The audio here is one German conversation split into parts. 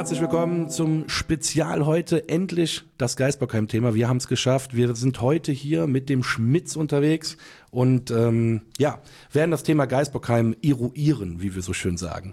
herzlich willkommen zum Spezial heute. Endlich das Geisbockheim-Thema. Wir haben es geschafft. Wir sind heute hier mit dem Schmitz unterwegs und werden das Thema Geisbockheim eruieren, wie wir so schön sagen.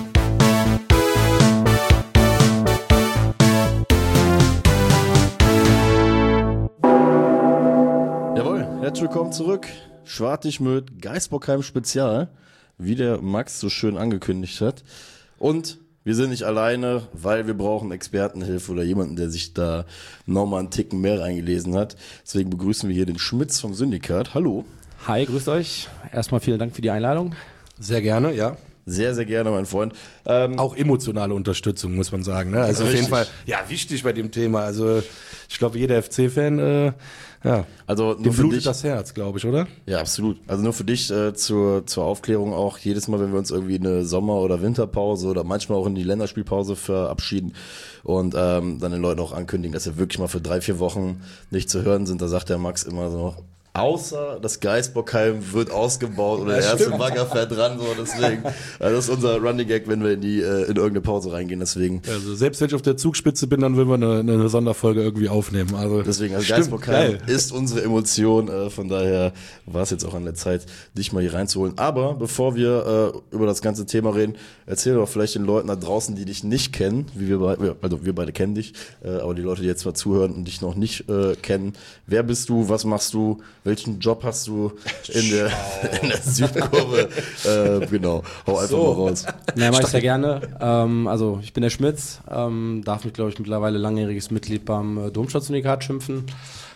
Jawohl, herzlich willkommen zurück. Schwartig mit Geisbockheim Spezial, wie der Max so schön angekündigt hat. Und wir sind nicht alleine, weil wir brauchen Expertenhilfe oder jemanden, der sich da nochmal einen Ticken mehr reingelesen hat. Deswegen begrüßen wir hier den Schmitz vom Syndikat. Hallo. Hi, grüßt euch. Erstmal vielen Dank für die Einladung. Sehr gerne, ja. Sehr, sehr gerne, mein Freund. Auch emotionale Unterstützung, muss man sagen. Ne? Also auf jeden Fall, ja, wichtig bei dem Thema. Also ich glaube, jeder FC-Fan, also dem blutet das Herz, glaube ich, oder? Ja, absolut. Also nur für dich zur Aufklärung auch, jedes Mal, wenn wir uns irgendwie in eine Sommer- oder Winterpause oder manchmal auch in die Länderspielpause verabschieden und dann den Leuten auch ankündigen, dass wir wirklich mal für 3-4 Wochen nicht zu hören sind, da sagt der Max immer so, außer das Geisbockheim wird ausgebaut oder der erste Bagger fährt dran, so deswegen. Also das ist unser Running Gag, wenn wir in irgendeine Pause reingehen, deswegen. Also selbst wenn ich auf der Zugspitze bin, dann will wir eine Sonderfolge irgendwie aufnehmen. Also deswegen, also Geisbockheim ist unsere Emotion, von daher war es jetzt auch an der Zeit, dich mal hier reinzuholen. Aber bevor wir über das ganze Thema reden, erzähl doch vielleicht den Leuten da draußen, die dich nicht kennen, wir beide kennen dich, aber die Leute, die jetzt mal zuhören und dich noch nicht kennen, wer bist du, was machst du, welchen Job hast du in der Südkurve? Genau, hau einfach mal raus. Ja, mache ich sehr gerne. Also ich bin der Schmitz, darf mich, glaube ich, mittlerweile langjähriges Mitglied beim Domstadt-Syndikat schimpfen.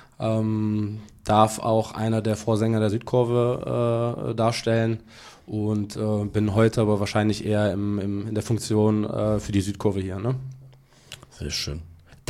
Darf auch einer der Vorsänger der Südkurve darstellen und bin heute aber wahrscheinlich eher in der Funktion für die Südkurve hier. Ne? Sehr schön.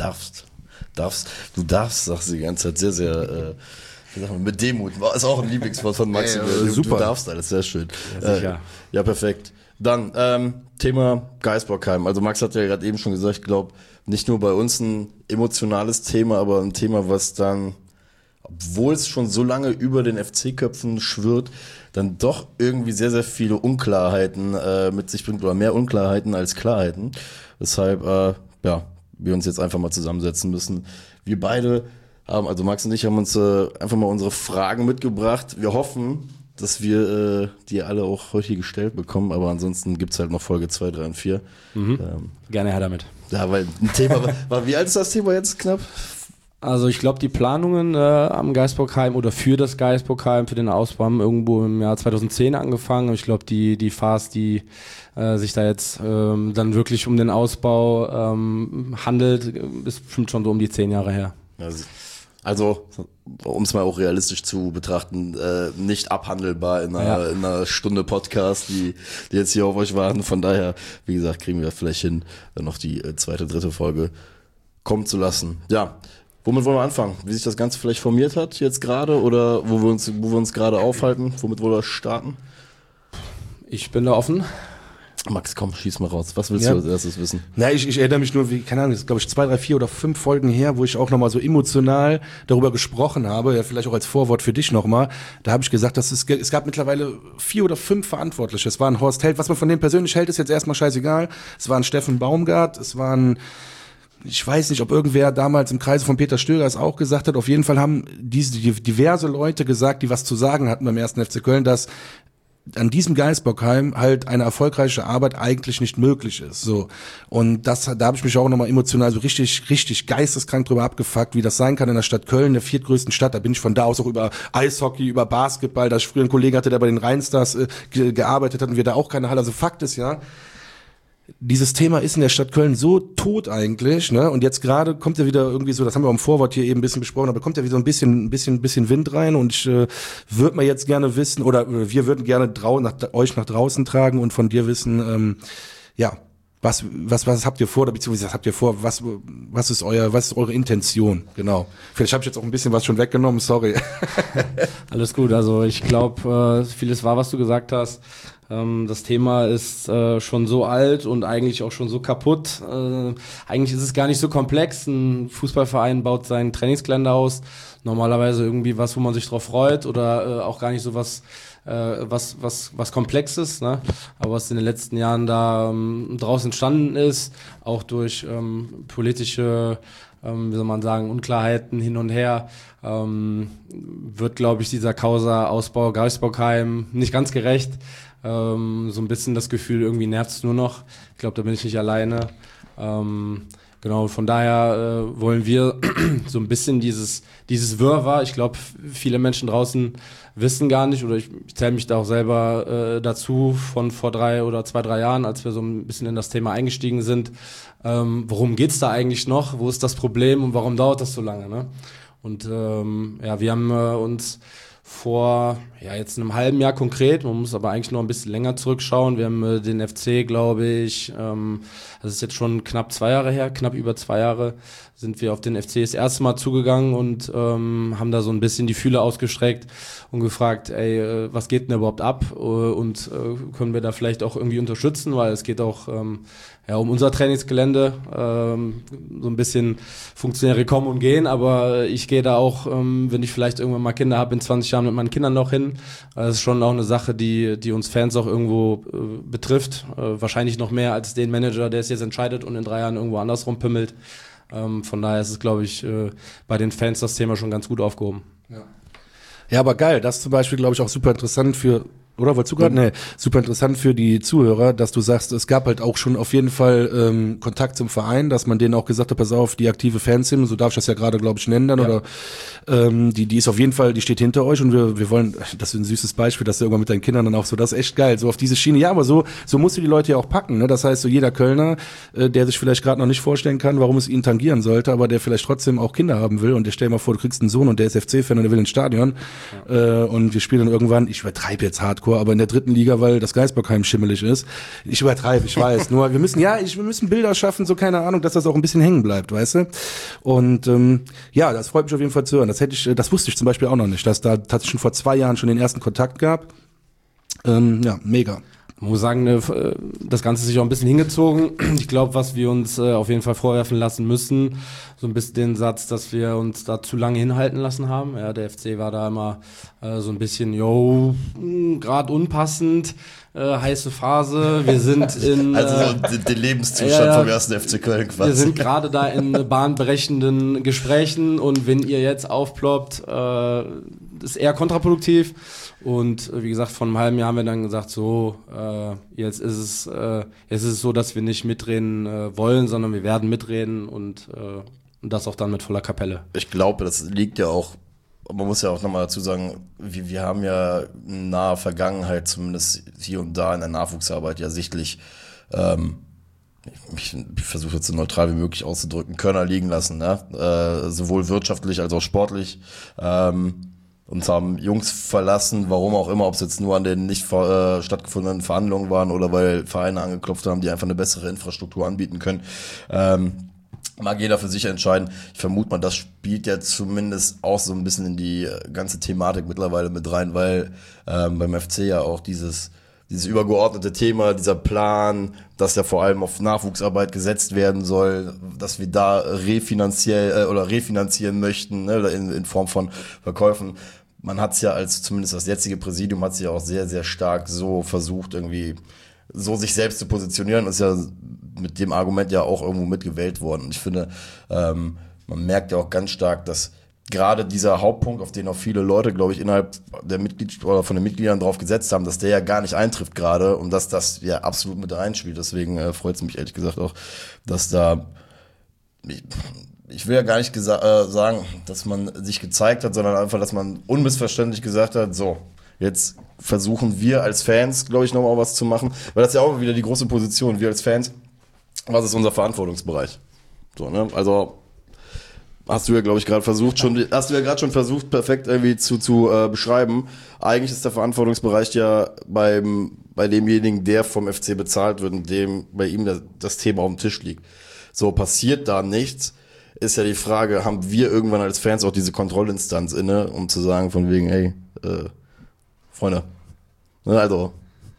Du darfst, sagst du die ganze Zeit, sehr, sehr mit Demut. Ist auch ein Lieblingswort von Max. Super. Du darfst alles, sehr schön. Ja, sicher. Ja, perfekt. Dann Thema Geisbockheim. Also Max hat ja gerade eben schon gesagt, ich glaube, nicht nur bei uns ein emotionales Thema, aber ein Thema, was dann, obwohl es schon so lange über den FC-Köpfen schwirrt, dann doch irgendwie sehr, sehr viele Unklarheiten mit sich bringt, oder mehr Unklarheiten als Klarheiten. Weshalb, wir uns jetzt einfach mal zusammensetzen müssen. Wir beide also Max und ich haben uns einfach mal unsere Fragen mitgebracht. Wir hoffen, dass wir die alle auch heute hier gestellt bekommen, aber ansonsten gibt's halt noch Folge 2, 3 und 4. Gerne her damit. Ja, weil ein Thema war, wie alt ist das Thema jetzt knapp? Also ich glaube, die Planungen am Geisbockheim oder für das Geisbockheim, für den Ausbau haben irgendwo im Jahr 2010 angefangen. Ich glaube, die Phase, die sich da jetzt dann wirklich um den Ausbau handelt, ist bestimmt schon so um die 10 Jahre her. Also, um es mal auch realistisch zu betrachten, nicht abhandelbar in einer Stunde Podcast, die jetzt hier auf euch warten. Von daher, wie gesagt, kriegen wir vielleicht hin, noch die 2., 3. Folge kommen zu lassen. Ja, womit wollen wir anfangen? Wie sich das Ganze vielleicht formiert hat jetzt gerade oder wo wir uns gerade aufhalten? Womit wollen wir starten? Ich bin da offen. Max, komm, schieß mal raus. Was willst du als erstes wissen? Na, ich erinnere mich nur, keine Ahnung, das ist, glaube ich, 2, 3, 4 oder 5 Folgen her, wo ich auch nochmal so emotional darüber gesprochen habe, ja, vielleicht auch als Vorwort für dich nochmal. Da habe ich gesagt, dass es gab mittlerweile 4 oder 5 Verantwortliche. Es war ein Horst Held. Was man von dem persönlich hält, ist jetzt erstmal scheißegal. Es war ein Steffen Baumgart, es war ein, ich weiß nicht, ob irgendwer damals im Kreise von Peter Stöger es auch gesagt hat. Auf jeden Fall haben diverse Leute gesagt, die was zu sagen hatten beim 1. FC Köln, dass an diesem Geisbockheim halt eine erfolgreiche Arbeit eigentlich nicht möglich ist. So. Und da habe ich mich auch nochmal emotional so richtig geisteskrank drüber abgefuckt, wie das sein kann in der Stadt Köln, der 4. größten Stadt. Da bin ich von da aus auch über Eishockey, über Basketball, da ich früher einen Kollegen hatte, der bei den Rheinstars gearbeitet hat und wir da auch keine Halle. Also Fakt ist ja, dieses Thema ist in der Stadt Köln so tot eigentlich, ne? Und jetzt gerade kommt ja wieder irgendwie so, das haben wir im Vorwort hier eben ein bisschen besprochen, aber kommt ja wieder so ein bisschen Wind rein und ich würde mal jetzt gerne wissen, oder wir würden gerne euch nach draußen tragen und von dir wissen, was habt ihr vor, oder beziehungsweise was habt ihr vor, was ist eure Intention, genau. Vielleicht habe ich jetzt auch ein bisschen was schon weggenommen, sorry. Alles gut, also ich glaube, vieles war, was du gesagt hast. Das Thema ist schon so alt und eigentlich auch schon so kaputt. Eigentlich ist es gar nicht so komplex. Ein Fußballverein baut sein Trainingsgelände aus. Normalerweise irgendwie was, wo man sich drauf freut oder auch gar nicht so was Komplexes, ne? Aber was in den letzten Jahren da draus entstanden ist, auch durch politische, wie soll man sagen, Unklarheiten hin und her, wird, glaube ich, dieser Causa Ausbau Geisbockheim nicht ganz gerecht. So ein bisschen das Gefühl, irgendwie nervt's nur noch. Ich glaube, da bin ich nicht alleine. Genau, von daher wollen wir so ein bisschen dieses Wirrwarr, ich glaube, viele Menschen draußen wissen gar nicht, oder ich zähle mich da auch selber dazu, von vor 2-3 Jahren, als wir so ein bisschen in das Thema eingestiegen sind, worum geht's da eigentlich noch, wo ist das Problem und warum dauert das so lange, ne? Und wir haben uns vor jetzt einem halben Jahr konkret, man muss aber eigentlich noch ein bisschen länger zurückschauen. Wir haben den FC, glaube ich, das ist jetzt schon knapp über 2 Jahre, sind wir auf den FC das erste Mal zugegangen und haben da so ein bisschen die Fühler ausgestreckt und gefragt, was geht denn überhaupt ab und können wir da vielleicht auch irgendwie unterstützen, weil es geht auch um unser Trainingsgelände, so ein bisschen Funktionäre kommen und gehen, aber ich gehe da auch, wenn ich vielleicht irgendwann mal Kinder habe, in 20 Jahren mit meinen Kindern noch hin. Das ist schon auch eine Sache, die uns Fans auch irgendwo betrifft. Wahrscheinlich noch mehr als den Manager, der es jetzt entscheidet und in 3 Jahren irgendwo anders rumpimmelt. Von daher ist es, glaube ich, bei den Fans das Thema schon ganz gut aufgehoben. Ja, aber geil, das ist zum Beispiel, glaube ich, auch super interessant oder wolltest du gerade? Nee, super interessant für die Zuhörer, dass du sagst, es gab halt auch schon auf jeden Fall Kontakt zum Verein, dass man denen auch gesagt hat, pass auf, die aktive Fansim, so darf ich das ja gerade, glaube ich, nennen dann, oder die ist auf jeden Fall, die steht hinter euch und wir wollen, das ist ein süßes Beispiel, dass du irgendwann mit deinen Kindern dann auch so, das ist echt geil, so auf diese Schiene, ja, aber so musst du die Leute ja auch packen, ne? Das heißt, so jeder Kölner, der sich vielleicht gerade noch nicht vorstellen kann, warum es ihn tangieren sollte, aber der vielleicht trotzdem auch Kinder haben will und der stell dir mal vor, du kriegst einen Sohn und der ist FC-Fan und der will ins Stadion und wir spielen dann irgendwann, ich übertreibe jetzt Hardcore, aber in der 3. Liga, weil das Geisbockheim schimmelig ist. Ich übertreibe, ich weiß. Nur wir müssen Bilder schaffen, so keine Ahnung, dass das auch ein bisschen hängen bleibt, weißt du? Und das freut mich auf jeden Fall zu hören. Das wusste ich zum Beispiel auch noch nicht, dass da tatsächlich schon vor 2 Jahren schon den ersten Kontakt gab. Mega. Man muss sagen, das Ganze ist sich auch ein bisschen hingezogen. Ich glaube, was wir uns auf jeden Fall vorwerfen lassen müssen, so ein bisschen den Satz, dass wir uns da zu lange hinhalten lassen haben. Ja, der FC war da immer so ein bisschen, gerade unpassend, heiße Phase. Wir sind in... Also so den Lebenszustand vom ersten FC Köln quasi. Wir sind gerade da in bahnbrechenden Gesprächen und wenn ihr jetzt aufploppt, ist eher kontraproduktiv. Und wie gesagt, vor einem halben Jahr haben wir dann gesagt, jetzt ist es so, dass wir nicht mitreden wollen, sondern wir werden mitreden und das auch dann mit voller Kapelle. Ich glaube, das liegt ja auch, man muss ja auch nochmal dazu sagen, wir haben ja in naher Vergangenheit, zumindest hier und da in der Nachwuchsarbeit ja sichtlich, ich versuche jetzt so neutral wie möglich auszudrücken, Körner liegen lassen, ne? Sowohl wirtschaftlich als auch sportlich. Uns haben Jungs verlassen, warum auch immer, ob es jetzt nur an den nicht stattgefundenen Verhandlungen waren oder weil Vereine angeklopft haben, die einfach eine bessere Infrastruktur anbieten können. Mag jeder für sich entscheiden. Ich vermute mal, das spielt ja zumindest auch so ein bisschen in die ganze Thematik mittlerweile mit rein, weil beim FC ja auch dieses übergeordnete Thema, dieser Plan, dass ja vor allem auf Nachwuchsarbeit gesetzt werden soll, dass wir da refinanzieren möchten, ne, in Form von Verkäufen. Man hat es ja zumindest das jetzige Präsidium hat sich ja auch sehr, sehr stark so versucht, irgendwie so sich selbst zu positionieren, ist ja mit dem Argument ja auch irgendwo mitgewählt worden. Und ich finde, man merkt ja auch ganz stark, dass gerade dieser Hauptpunkt, auf den auch viele Leute, glaube ich, innerhalb der oder von den Mitgliedern drauf gesetzt haben, dass der ja gar nicht eintrifft gerade und dass das ja absolut mit reinspielt. Deswegen freut es mich ehrlich gesagt auch, dass da, ich will ja gar nicht sagen, dass man sich gezeigt hat, sondern einfach, dass man unmissverständlich gesagt hat, so, jetzt versuchen wir als Fans, glaube ich, nochmal was zu machen, weil das ist ja auch wieder die große Position, wir als Fans, was ist unser Verantwortungsbereich? So, ne, also, hast du ja, glaube ich, gerade schon versucht, perfekt irgendwie zu beschreiben. Eigentlich ist der Verantwortungsbereich ja bei demjenigen, der vom FC bezahlt wird und bei ihm das Thema auf dem Tisch liegt. So, passiert da nichts, ist ja die Frage, haben wir irgendwann als Fans auch diese Kontrollinstanz inne, um zu sagen von wegen, hey, Freunde, ne, also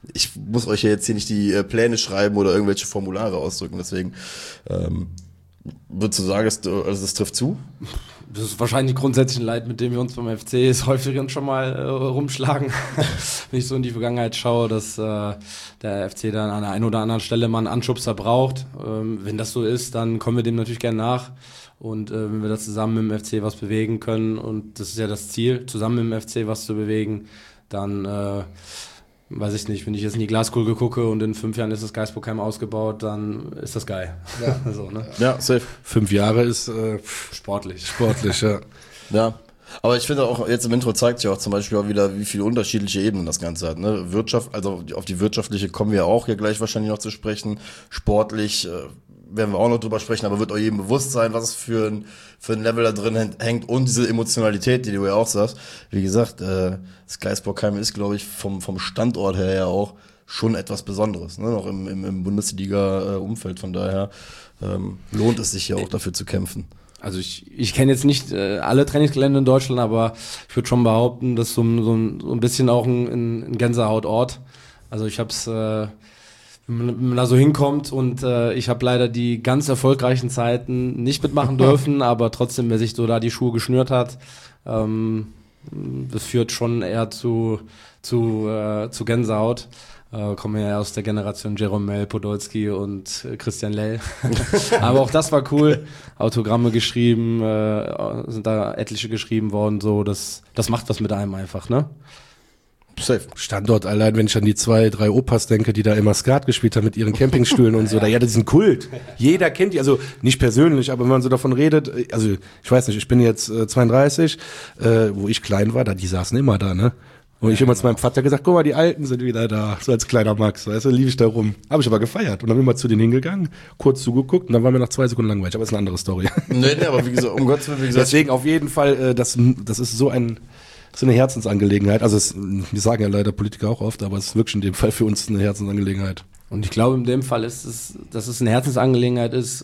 ich muss euch ja jetzt hier nicht die Pläne schreiben oder irgendwelche Formulare ausdrücken, deswegen würdest du sagen, das trifft zu? Das ist wahrscheinlich grundsätzlich ein Leid, mit dem wir uns beim FC häufiger schon mal rumschlagen. Wenn ich so in die Vergangenheit schaue, dass der FC dann an der einen oder anderen Stelle mal einen Anschubser braucht. Wenn das so ist, dann kommen wir dem natürlich gerne nach. Und wenn wir da zusammen mit dem FC was bewegen können, und das ist ja das Ziel, zusammen mit dem FC was zu bewegen, dann weiß ich nicht, wenn ich jetzt in die Glaskugel gucke und in 5 Jahren ist das Geisbockheim ausgebaut, dann ist das geil. Ja, so, ne? Ja, safe. 5 Jahre ist Sportlich. sportlich, ja. Ja, aber ich finde auch, jetzt im Intro zeigt sich auch zum Beispiel auch wieder, wie viele unterschiedliche Ebenen das Ganze hat. Ne? Wirtschaft, also auf die wirtschaftliche kommen wir auch hier gleich wahrscheinlich noch zu sprechen. Sportlich werden wir auch noch drüber sprechen, aber wird euch jedem bewusst sein, was es für ein Level da drin hängt und diese Emotionalität, die du ja auch sagst. Wie gesagt, das Geisbockheim ist, glaube ich, vom Standort her ja auch schon etwas Besonderes, ne? Noch im Bundesliga-Umfeld. Von daher lohnt es sich ja auch dafür zu kämpfen. Also ich kenne jetzt nicht alle Trainingsgelände in Deutschland, aber ich würde schon behaupten, dass so ein bisschen auch ein Gänsehautort. Also ich habe es, wenn man da so hinkommt, und ich habe leider die ganz erfolgreichen Zeiten nicht mitmachen dürfen, aber trotzdem, wer sich so da die Schuhe geschnürt hat, das führt schon eher zu Gänsehaut. Kommen ja aus der Generation Jerome Podolski und Christian Lell. Aber auch das war cool. Autogramme geschrieben, sind da etliche geschrieben worden, so, das macht was mit einem einfach, ne? Safe. Standort allein, wenn ich an die 2, 3 Opas denke, die da immer Skat gespielt haben mit ihren Campingstühlen und so, da ja, das ist ein Kult. Jeder kennt die, also nicht persönlich, aber wenn man so davon redet, also ich weiß nicht, ich bin jetzt 32, wo ich klein war, die saßen immer da, ne? Und ich immer zu meinem Vater gesagt, guck mal, die Alten sind wieder da, so als kleiner Max, weißt du, lief ich da rum. Habe ich aber gefeiert und dann bin ich mal zu denen hingegangen, kurz zugeguckt und dann war mir nach 2 Sekunden langweilig, aber ist eine andere Story. Nee, aber wie gesagt, um Gottes Willen, wie gesagt. Deswegen auf jeden Fall, das ist so eine Herzensangelegenheit. Also wir sagen ja leider Politiker auch oft, aber es ist wirklich in dem Fall für uns eine Herzensangelegenheit. Und ich glaube, in dem Fall dass es eine Herzensangelegenheit ist,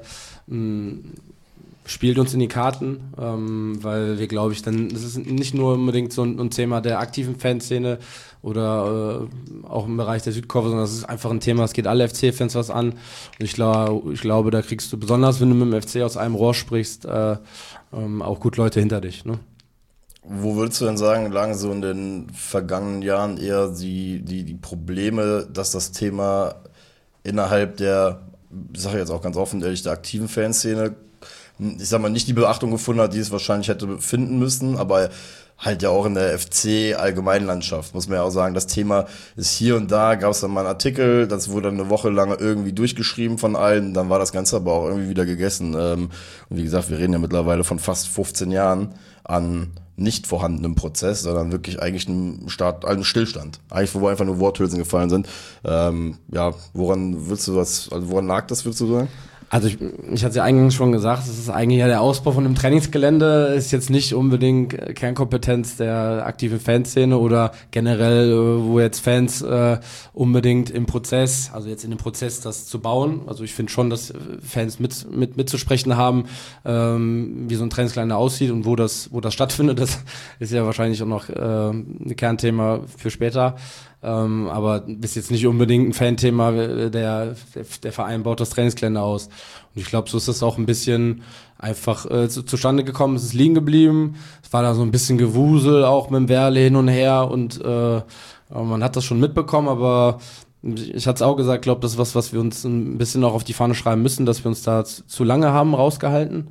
spielt uns in die Karten, weil wir, glaube ich, dann, das ist nicht nur unbedingt so ein Thema der aktiven Fanszene oder auch im Bereich der Südkurve, sondern das ist einfach ein Thema, es geht alle FC-Fans was an. Und ich glaube, da kriegst du, besonders wenn du mit dem FC aus einem Rohr sprichst, auch gut Leute hinter dich, ne? Wo würdest du denn sagen, lagen so in den vergangenen Jahren eher die Probleme, dass das Thema innerhalb der, ich sage jetzt auch ganz offen, ehrlich, der aktiven Fanszene, ich sag mal, nicht die Beachtung gefunden hat, die es wahrscheinlich hätte finden müssen, aber halt ja auch in der FC-Allgemeinlandschaft, muss man ja auch sagen. Das Thema ist hier und da, gab es dann mal einen Artikel, das wurde dann eine Woche lang irgendwie durchgeschrieben von allen, dann war das Ganze aber auch irgendwie wieder gegessen. Und wie gesagt, wir reden ja mittlerweile von fast 15 Jahren an nicht vorhandenem Prozess, sondern wirklich eigentlich einem Stillstand. Eigentlich, wo einfach nur Worthülsen gefallen sind. Ja, woran lag das, würdest du sagen? Also ich hatte es ja eingangs schon gesagt, es ist eigentlich ja der Ausbau von einem Trainingsgelände, ist jetzt nicht unbedingt Kernkompetenz der aktiven Fanszene oder generell, wo jetzt Fans unbedingt im Prozess, also jetzt in dem Prozess, das zu bauen. Also ich finde schon, dass Fans mitzusprechen haben, wie so ein Trainingsgelände aussieht und wo das stattfindet. Das ist ja wahrscheinlich auch noch ein Kernthema für später. Aber ist jetzt nicht unbedingt ein Fanthema, der Verein baut das Trainingsgelände aus. Und ich glaube, so ist das auch ein bisschen einfach zustande gekommen. Es ist liegen geblieben. Es war da so ein bisschen Gewusel, auch mit dem Werle hin und her. Und man hat das schon mitbekommen, aber ich hatte es auch gesagt, glaube, das ist was wir uns ein bisschen noch auf die Fahne schreiben müssen, dass wir uns da zu lange haben rausgehalten.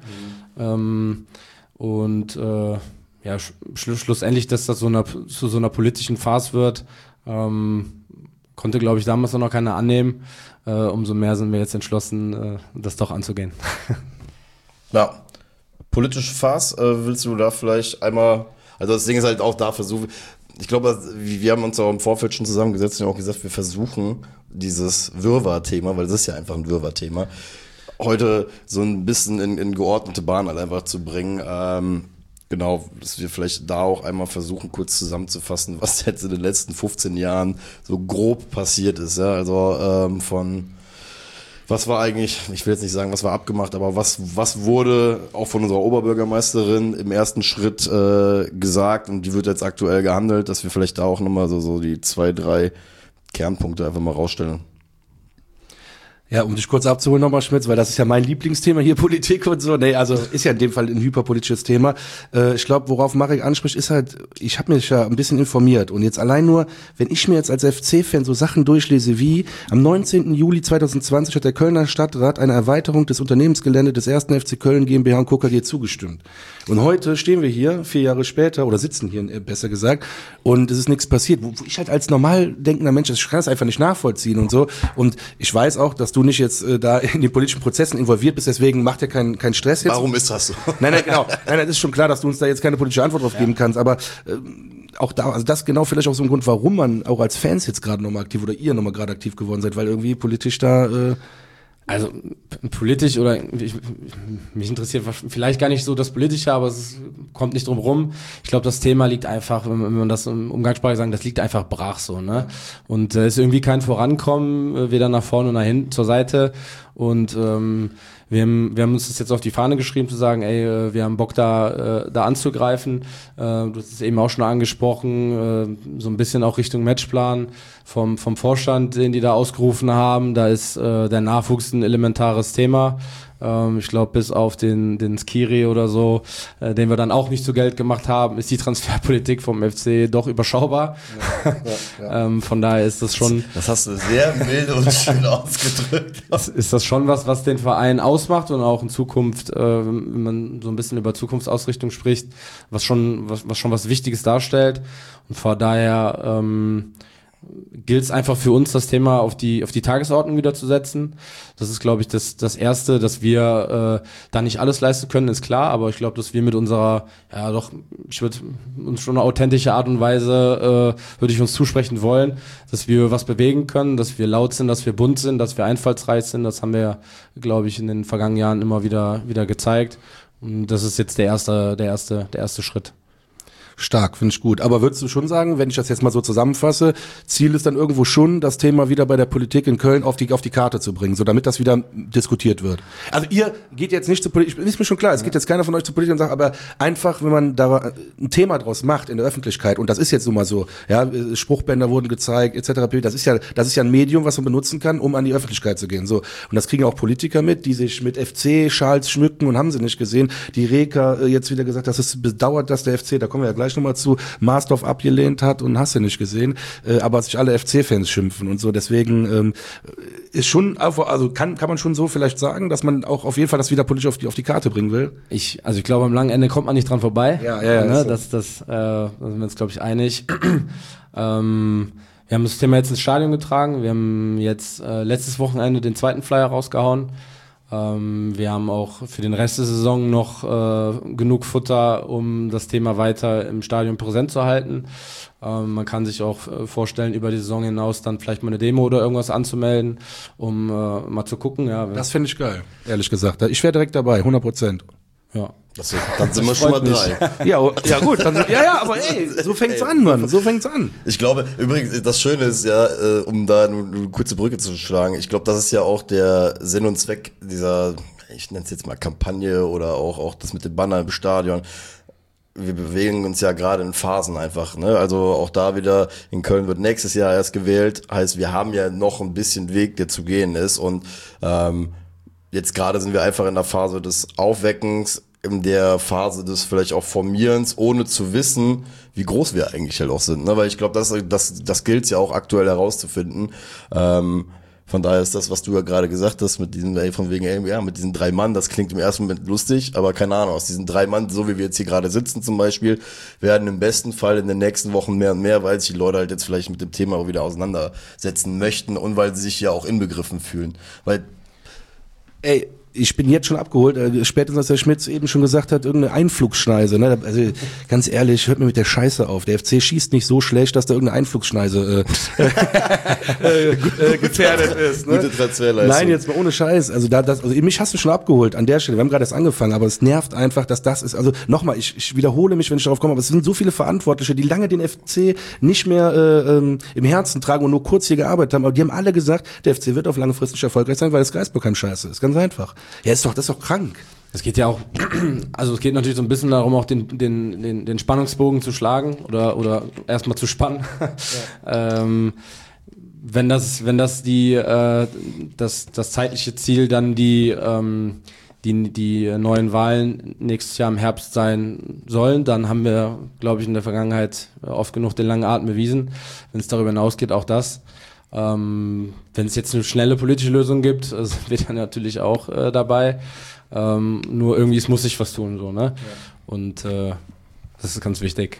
Ja, schlussendlich, dass das zu so einer politischen Farce wird, konnte, glaube ich, damals noch keiner annehmen. Umso mehr sind wir jetzt entschlossen, das doch anzugehen. Ja, politische Farce, willst du da vielleicht einmal, also das Ding ist halt auch da versuchen, ich glaube, wir haben uns auch im Vorfeld schon zusammengesetzt und auch gesagt, wir versuchen dieses Wirrwarr-Thema, weil das ist ja einfach ein Wirrwarr-Thema, heute so ein bisschen in geordnete Bahn halt einfach zu bringen. Genau, dass wir vielleicht da auch einmal versuchen, kurz zusammenzufassen, was jetzt in den letzten 15 Jahren so grob passiert ist. Ja? Also was war eigentlich, ich will jetzt nicht sagen, was war abgemacht, aber was wurde auch von unserer Oberbürgermeisterin im ersten Schritt gesagt und die wird jetzt aktuell gehandelt, dass wir vielleicht da auch nochmal so die 2, 3 Kernpunkte einfach mal rausstellen. Ja, um dich kurz abzuholen nochmal, Schmitz, weil das ist ja mein Lieblingsthema hier, Politik und so. Nee, also ist ja in dem Fall ein hyperpolitisches Thema. Ich glaube, worauf Marek anspricht, ist halt, ich habe mich ja ein bisschen informiert und jetzt allein nur, wenn ich mir jetzt als FC-Fan so Sachen durchlese wie, am 19. Juli 2020 hat der Kölner Stadtrat einer Erweiterung des Unternehmensgeländes des 1. FC Köln GmbH und Co. KG zugestimmt. Und heute stehen wir hier, 4 Jahre später, oder sitzen hier, besser gesagt, und es ist nichts passiert. Wo ich halt als normal denkender Mensch, ich kann das einfach nicht nachvollziehen und so. Und ich weiß auch, dass du nicht jetzt da in den politischen Prozessen involviert bist, deswegen macht ja kein Stress jetzt. Warum ist das so? Nein, genau. Nein, das ist schon klar, dass du uns da jetzt keine politische Antwort drauf geben kannst, aber auch da, also das genau vielleicht auch so ein Grund, warum man auch als Fans jetzt gerade nochmal aktiv oder ihr nochmal gerade aktiv geworden seid, weil irgendwie politisch da Also politisch oder mich interessiert vielleicht gar nicht so das Politische, aber es kommt nicht drum rum. Ich glaube, das Thema liegt einfach, wenn man das im Umgangssprache sagen, das liegt einfach brach so, ne? Und ist irgendwie kein Vorankommen, weder nach vorne noch nach hinten zur Seite. Und wir haben uns das jetzt auf die Fahne geschrieben, zu sagen, ey, wir haben Bock da anzugreifen. Du hast es eben auch schon angesprochen, so ein bisschen auch Richtung Matchplan vom Vorstand, den die da ausgerufen haben. Da ist der Nachwuchs ein elementares Thema. Ich glaube, bis auf den Skiri oder so, den wir dann auch nicht zu Geld gemacht haben, ist die Transferpolitik vom FC doch überschaubar. Ja. Von daher ist das schon... Das hast du sehr mild und schön ausgedrückt. Ist das schon was den Verein ausmacht und auch in Zukunft, wenn man so ein bisschen über Zukunftsausrichtung spricht, was schon was Wichtiges darstellt. Und von daher gilt es einfach für uns, das Thema auf die Tagesordnung wieder zu setzen. Das ist, glaube ich, das Erste, dass wir da nicht alles leisten können, ist klar, aber ich glaube, dass wir mit unserer, ja doch, ich würde uns schon eine authentische Art und Weise, würde ich uns zusprechen wollen, dass wir was bewegen können, dass wir laut sind, dass wir bunt sind, dass wir einfallsreich sind. Das haben wir, glaube ich, in den vergangenen Jahren immer wieder gezeigt. Und das ist jetzt der erste Schritt. Stark, finde ich gut. Aber würdest du schon sagen, wenn ich das jetzt mal so zusammenfasse, Ziel ist dann irgendwo schon, das Thema wieder bei der Politik in Köln auf die Karte zu bringen, so damit das wieder diskutiert wird? Also ihr geht jetzt nicht zur Politik, ist mir schon klar, es geht jetzt keiner von euch zur Politik und sagt, aber einfach, wenn man da ein Thema draus macht in der Öffentlichkeit, und das ist jetzt nun mal so, ja, Spruchbänder wurden gezeigt, etc. Das ist ja ein Medium, was man benutzen kann, um an die Öffentlichkeit zu gehen. So. Und das kriegen auch Politiker mit, die sich mit FC-Schals schmücken und haben sie nicht gesehen. Die Reka jetzt wieder gesagt, dass es bedauert, dass der FC, da kommen wir ja gleich nochmal zu, Marsdorf abgelehnt hat und hast du nicht gesehen, aber sich alle FC-Fans schimpfen und so, deswegen ist schon, also kann man schon so vielleicht sagen, dass man auch auf jeden Fall das wieder politisch auf die Karte bringen will? Ich glaube, am langen Ende kommt man nicht dran vorbei. Ja, ne? So. Da sind wir uns, glaube ich, einig. Wir haben das Thema jetzt ins Stadion getragen, wir haben jetzt letztes Wochenende den zweiten Flyer rausgehauen. Wir haben auch für den Rest der Saison noch genug Futter, um das Thema weiter im Stadion präsent zu halten. Man kann sich auch vorstellen, über die Saison hinaus dann vielleicht mal eine Demo oder irgendwas anzumelden, um mal zu gucken. Ja, das finde ich geil, ehrlich gesagt. Ich wäre direkt dabei, 100%. Ja. Dann sind wir schon mal 3. Ja gut, dann, aber ey, so fängt's an, Mann, so fängt's an. Ich glaube, übrigens, das Schöne ist ja, um da eine kurze Brücke zu schlagen, ich glaube, das ist ja auch der Sinn und Zweck dieser, ich nenne es jetzt mal Kampagne oder auch das mit dem Banner im Stadion. Wir bewegen uns ja gerade in Phasen einfach, ne? Also auch da wieder, in Köln wird nächstes Jahr erst gewählt, heißt, wir haben ja noch ein bisschen Weg, der zu gehen ist, und jetzt gerade sind wir einfach in der Phase des Aufweckens, in der Phase des vielleicht auch Formierens, ohne zu wissen, wie groß wir eigentlich halt auch sind, ne? Weil ich glaube, das gilt ja auch aktuell herauszufinden. Von daher ist das, was du ja gerade gesagt hast, mit diesen, von wegen, ja, mit diesen 3 Mann, das klingt im ersten Moment lustig, aber keine Ahnung, aus diesen 3 Mann, so wie wir jetzt hier gerade sitzen zum Beispiel, werden im besten Fall in den nächsten Wochen mehr und mehr, weil sich die Leute halt jetzt vielleicht mit dem Thema auch wieder auseinandersetzen möchten und weil sie sich ja auch inbegriffen fühlen. Weil, ey, ich bin jetzt schon abgeholt, spätestens als der Schmitz eben schon gesagt hat, irgendeine Einflugschneise, ne? Also ganz ehrlich, hört mir mit der Scheiße auf. Der FC schießt nicht so schlecht, dass da irgendeine Einflugschneise gefährdet ist. Ne? Gute Transferleistung. Nein, jetzt mal ohne Scheiß. Also mich hast du schon abgeholt an der Stelle. Wir haben gerade erst angefangen, aber es nervt einfach, dass das ist. Also nochmal, ich wiederhole mich, wenn ich darauf komme, aber es sind so viele Verantwortliche, die lange den FC nicht mehr im Herzen tragen und nur kurz hier gearbeitet haben, aber die haben alle gesagt, der FC wird auf langfristig erfolgreich sein, weil das Geistbockheim scheiße ist. Ganz einfach. Ja, das ist doch krank. Es geht ja auch, also es geht natürlich so ein bisschen darum, auch den Spannungsbogen zu schlagen oder erstmal zu spannen. Ja. wenn das das zeitliche Ziel dann die neuen Wahlen nächstes Jahr im Herbst sein sollen, dann haben wir, glaube ich, in der Vergangenheit oft genug den langen Atem bewiesen. Wenn es darüber hinausgeht, auch das. Wenn es jetzt eine schnelle politische Lösung gibt, sind wir dann natürlich auch dabei. Nur irgendwie, es muss sich was tun, so, ne? Ja. Und das ist ganz wichtig.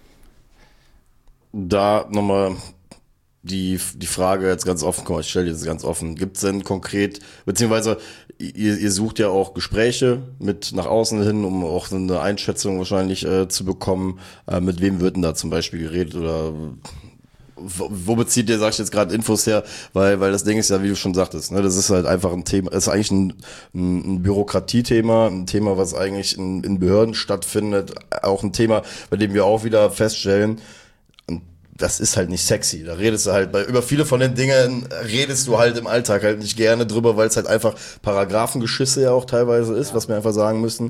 Da nochmal die Frage jetzt ganz offen, ich stelle jetzt ganz offen, gibt es denn konkret, beziehungsweise ihr sucht ja auch Gespräche mit nach außen hin, um auch eine Einschätzung wahrscheinlich zu bekommen, mit wem wird denn da zum Beispiel geredet oder wo bezieht ihr, sag ich jetzt gerade, Infos her, weil das Ding ist ja, wie du schon sagtest, ne, das ist halt einfach ein Thema, ist eigentlich ein Bürokratiethema, ein Thema, was eigentlich in Behörden stattfindet, auch ein Thema, bei dem wir auch wieder feststellen, das ist halt nicht sexy. Da redest du halt, über viele von den Dingen redest du halt im Alltag halt nicht gerne drüber, weil es halt einfach Paragraphengeschisse ja auch teilweise ist, was wir einfach sagen müssen.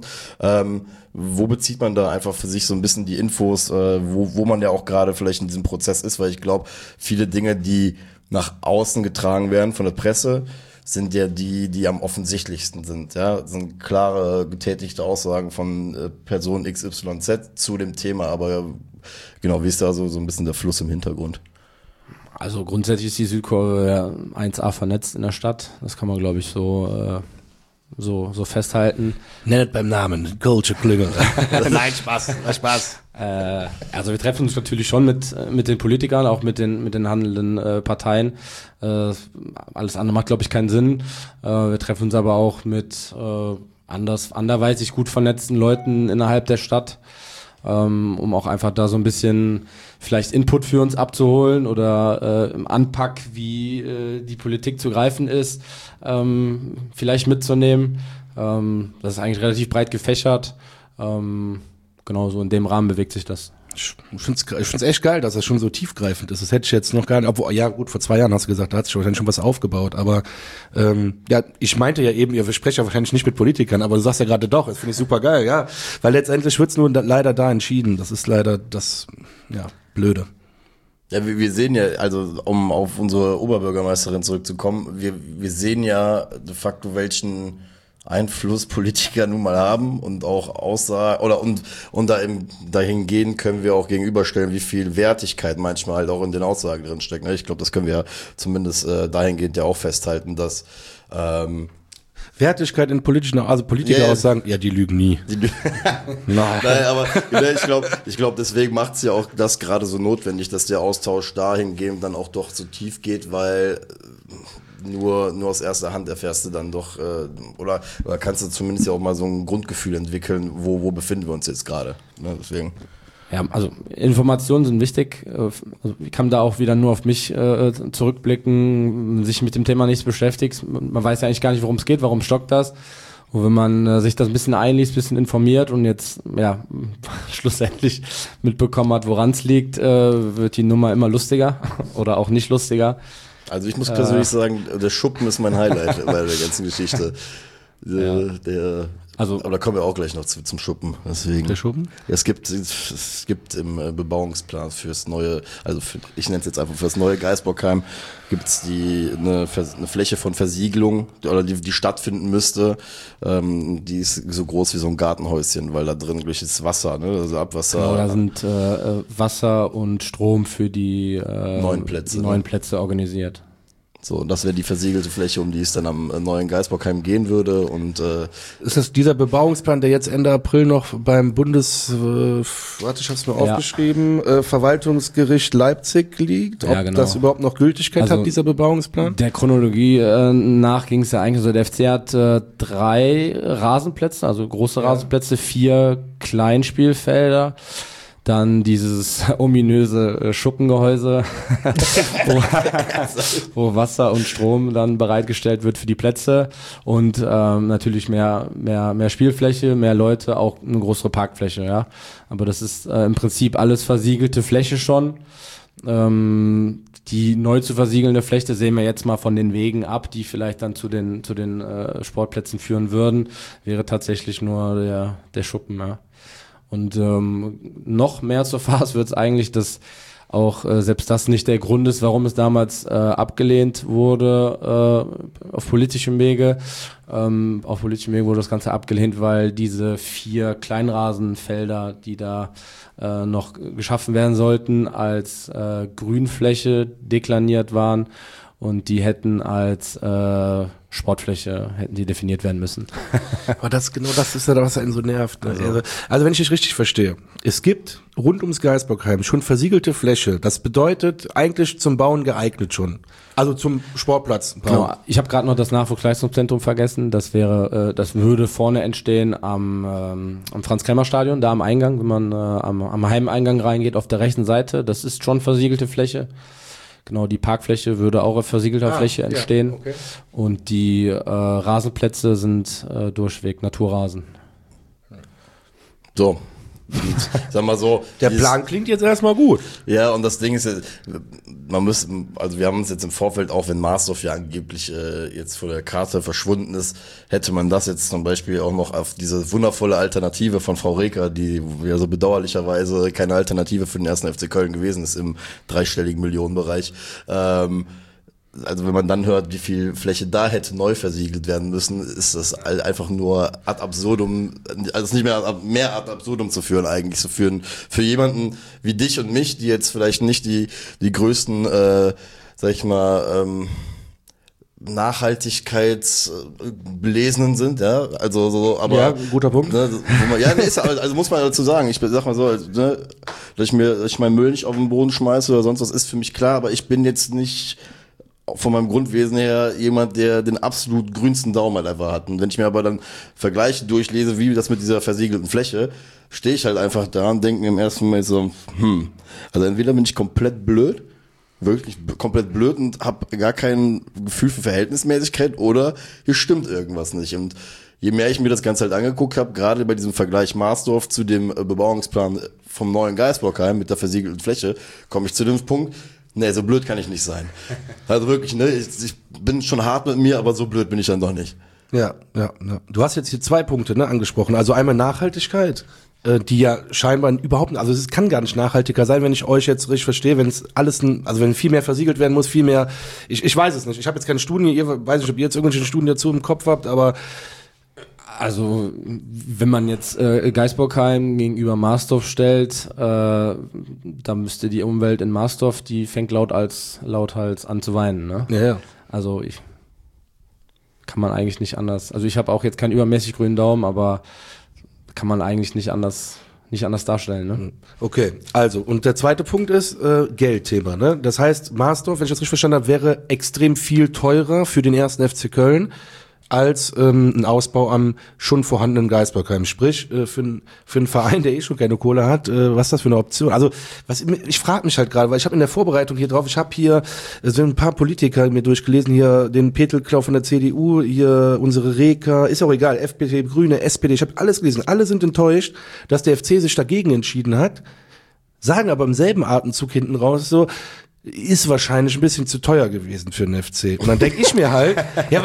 Wo bezieht man da einfach für sich so ein bisschen die Infos, wo man ja auch gerade vielleicht in diesem Prozess ist, weil ich glaube, viele Dinge, die nach außen getragen werden von der Presse, sind ja die am offensichtlichsten sind, ja, sind klare, getätigte Aussagen von Person XYZ zu dem Thema, aber genau, wie ist da so ein bisschen der Fluss im Hintergrund? Also grundsätzlich ist die Südkurve ja 1A vernetzt in der Stadt, das kann man, glaube ich, so festhalten. Nennt beim Namen, Culture Klüngel. Nein, Spaß. Also wir treffen uns natürlich schon mit den Politikern, auch mit den handelnden Parteien. Alles andere macht, glaube ich, keinen Sinn. Wir treffen uns aber auch mit anderweitig gut vernetzten Leuten innerhalb der Stadt, um auch einfach da so ein bisschen vielleicht Input für uns abzuholen oder im Anpack, wie die Politik zu greifen ist, vielleicht mitzunehmen. Das ist eigentlich relativ breit gefächert. Genau so in dem Rahmen bewegt sich das. Ich find's echt geil, dass das schon so tiefgreifend ist. Das hätte ich jetzt noch gar nicht, obwohl, ja gut, vor 2 Jahren hast du gesagt, da hat sich wahrscheinlich schon was aufgebaut, aber ja, ich meinte ja eben, ihr sprecht ja wahrscheinlich nicht mit Politikern, aber du sagst ja gerade doch, das finde ich super geil, ja, weil letztendlich wird's nur leider da entschieden. Das ist leider das, ja, Blöde. Ja, wir sehen ja, also um auf unsere Oberbürgermeisterin zurückzukommen, wir sehen ja de facto, welchen Einfluss Politiker nun mal haben und auch Aussagen und dahingehend können wir auch gegenüberstellen, wie viel Wertigkeit manchmal halt auch in den Aussagen drin steckt. Ich glaube, das können wir zumindest dahingehend ja auch festhalten, dass Wertigkeit in politischen, also Politiker aussagen, ja, die lügen nie. Nein, aber ich glaube, deswegen macht es ja auch das gerade so notwendig, dass der Austausch dahingehend dann auch doch so tief geht, weil nur aus erster Hand erfährst du dann doch, oder kannst du zumindest ja auch mal so ein Grundgefühl entwickeln, wo befinden wir uns jetzt gerade. Ne, deswegen. Ja, also Informationen sind wichtig. Also ich kann da auch wieder nur auf mich zurückblicken, sich mit dem Thema nichts beschäftigt. Man weiß ja eigentlich gar nicht, worum es geht, warum stockt das. Und wenn man sich das ein bisschen einliest, ein bisschen informiert und jetzt ja schlussendlich mitbekommen hat, woran es liegt, wird die Nummer immer lustiger oder auch nicht lustiger. Also ich muss persönlich sagen, der Schuppen ist mein Highlight bei der ganzen Geschichte. Aber da kommen wir auch gleich noch zum Schuppen. Deswegen. Der Schuppen? Ja, es gibt im Bebauungsplan fürs neue, ich nenne es jetzt einfach fürs neue Geisbockheim, gibt es eine Fläche von Versiegelung, oder die stattfinden müsste. Die ist so groß wie so ein Gartenhäuschen, weil da drin gleich ist Wasser, ne? Also Abwasser. Genau, da sind Wasser und Strom für die neuen Plätze organisiert. So, und das wäre die versiegelte Fläche, um die es dann am neuen Geisbockheim gehen würde. Und ist das dieser Bebauungsplan, der jetzt Ende April noch beim ich hab's mir aufgeschrieben, Verwaltungsgericht Leipzig liegt? Ob das überhaupt noch Gültigkeit hat, dieser Bebauungsplan? Der Chronologie nach ging es ja eigentlich so, der FC hat 3 Rasenplätze, also große Rasenplätze, 4 Kleinspielfelder. Dann dieses ominöse Schuppengehäuse, wo Wasser und Strom dann bereitgestellt wird für die Plätze und natürlich mehr Spielfläche, mehr Leute, auch eine größere Parkfläche, ja. Aber das ist im Prinzip alles versiegelte Fläche schon. Die neu zu versiegelnde Fläche sehen wir jetzt mal von den Wegen ab, die vielleicht dann zu den Sportplätzen führen würden, wäre tatsächlich nur der Schuppen, ja. Und noch mehr zur Farce wird es eigentlich, dass auch selbst das nicht der Grund ist, warum es damals abgelehnt wurde auf politischem Wege. Auf politischem Wege wurde das Ganze abgelehnt, weil diese 4 Kleinrasenfelder, die da noch geschaffen werden sollten, als Grünfläche deklariert waren und die hätten als Sportfläche hätten die definiert werden müssen. Aber das ist ja, was einen so nervt. Ne? Also wenn ich dich richtig verstehe, es gibt rund ums Geisbockheim schon versiegelte Fläche. Das bedeutet eigentlich zum Bauen geeignet schon. Also zum Sportplatz. Genau. Ich habe gerade noch das Nachwuchsleistungszentrum vergessen. Das würde vorne entstehen am Franz-Kremer-Stadion, da am Eingang, wenn man am Heimeingang reingeht, auf der rechten Seite. Das ist schon versiegelte Fläche. Genau, die Parkfläche würde auch auf versiegelter Fläche entstehen. Ja, okay. Und die Rasenplätze sind durchweg Naturrasen. So. Und, sag mal so. Der Plan klingt jetzt erstmal gut. Ja, und das Ding ist, wir haben uns jetzt im Vorfeld, auch wenn Marsdorf ja angeblich jetzt vor der Karte verschwunden ist, hätte man das jetzt zum Beispiel auch noch auf diese wundervolle Alternative von Frau Reker, die ja so bedauerlicherweise keine Alternative für den 1. FC Köln gewesen ist im dreistelligen Millionenbereich. Also wenn man dann hört, wie viel Fläche da hätte neu versiegelt werden müssen, ist das einfach nur ad absurdum, also nicht mehr ad absurdum zu führen eigentlich, zu führen für jemanden wie dich und mich, die jetzt vielleicht nicht die größten, sag ich mal, Nachhaltigkeitsbelesenen sind, ja, also so, aber ja, guter Punkt. Ne, also muss man dazu sagen, ich sag mal so, ne, dass ich meinen Müll nicht auf den Boden schmeiße oder sonst was, ist für mich klar, aber ich bin jetzt nicht von meinem Grundwesen her jemand, der den absolut grünsten Daumen halt einfach hat. Und wenn ich mir aber dann Vergleiche durchlese, wie das mit dieser versiegelten Fläche, stehe ich halt einfach da und denke mir im ersten Moment so, also entweder bin ich komplett blöd, wirklich komplett blöd und habe gar kein Gefühl für Verhältnismäßigkeit, oder hier stimmt irgendwas nicht. Und je mehr ich mir das Ganze halt angeguckt habe, gerade bei diesem Vergleich Marsdorf zu dem Bebauungsplan vom neuen Geisbockheim mit der versiegelten Fläche, komme ich zu dem Punkt, nee, so blöd kann ich nicht sein. Also wirklich, ne, ich bin schon hart mit mir, aber so blöd bin ich dann doch nicht. Ja. Du hast jetzt hier 2 Punkte, ne, angesprochen. Also einmal Nachhaltigkeit, die ja scheinbar überhaupt nicht, also es kann gar nicht nachhaltiger sein, wenn ich euch jetzt richtig verstehe, wenn es alles, wenn viel mehr versiegelt werden muss, viel mehr, ich weiß es nicht. Ich habe jetzt keine Studien, weiß nicht, ob ihr jetzt irgendwelche Studien dazu im Kopf habt, aber also, wenn man jetzt Geisbockheim gegenüber Marsdorf stellt, da müsste die Umwelt in Marsdorf, die fängt lauthals an zu weinen, ne? Ja. Also kann man eigentlich nicht anders. Also ich habe auch jetzt keinen übermäßig grünen Daumen, aber kann man eigentlich nicht anders darstellen, ne? Okay, also, und der zweite Punkt ist Geldthema, ne? Das heißt, Marsdorf, wenn ich das richtig verstanden habe, wäre extrem viel teurer für den 1. FC Köln als ein Ausbau am schon vorhandenen Geisbockheim. Sprich, für einen Verein, der schon keine Kohle hat, was ist das für eine Option? Also, ich frage mich halt gerade, weil ich habe in der Vorbereitung hier drauf, ich habe hier so ein paar Politiker mir durchgelesen, hier den Petelklau von der CDU, hier unsere Reker, ist auch egal, FDP, Grüne, SPD, ich habe alles gelesen. Alle sind enttäuscht, dass der FC sich dagegen entschieden hat, sagen aber im selben Atemzug hinten raus so, ist wahrscheinlich ein bisschen zu teuer gewesen für den FC. Und dann denke ich mir halt,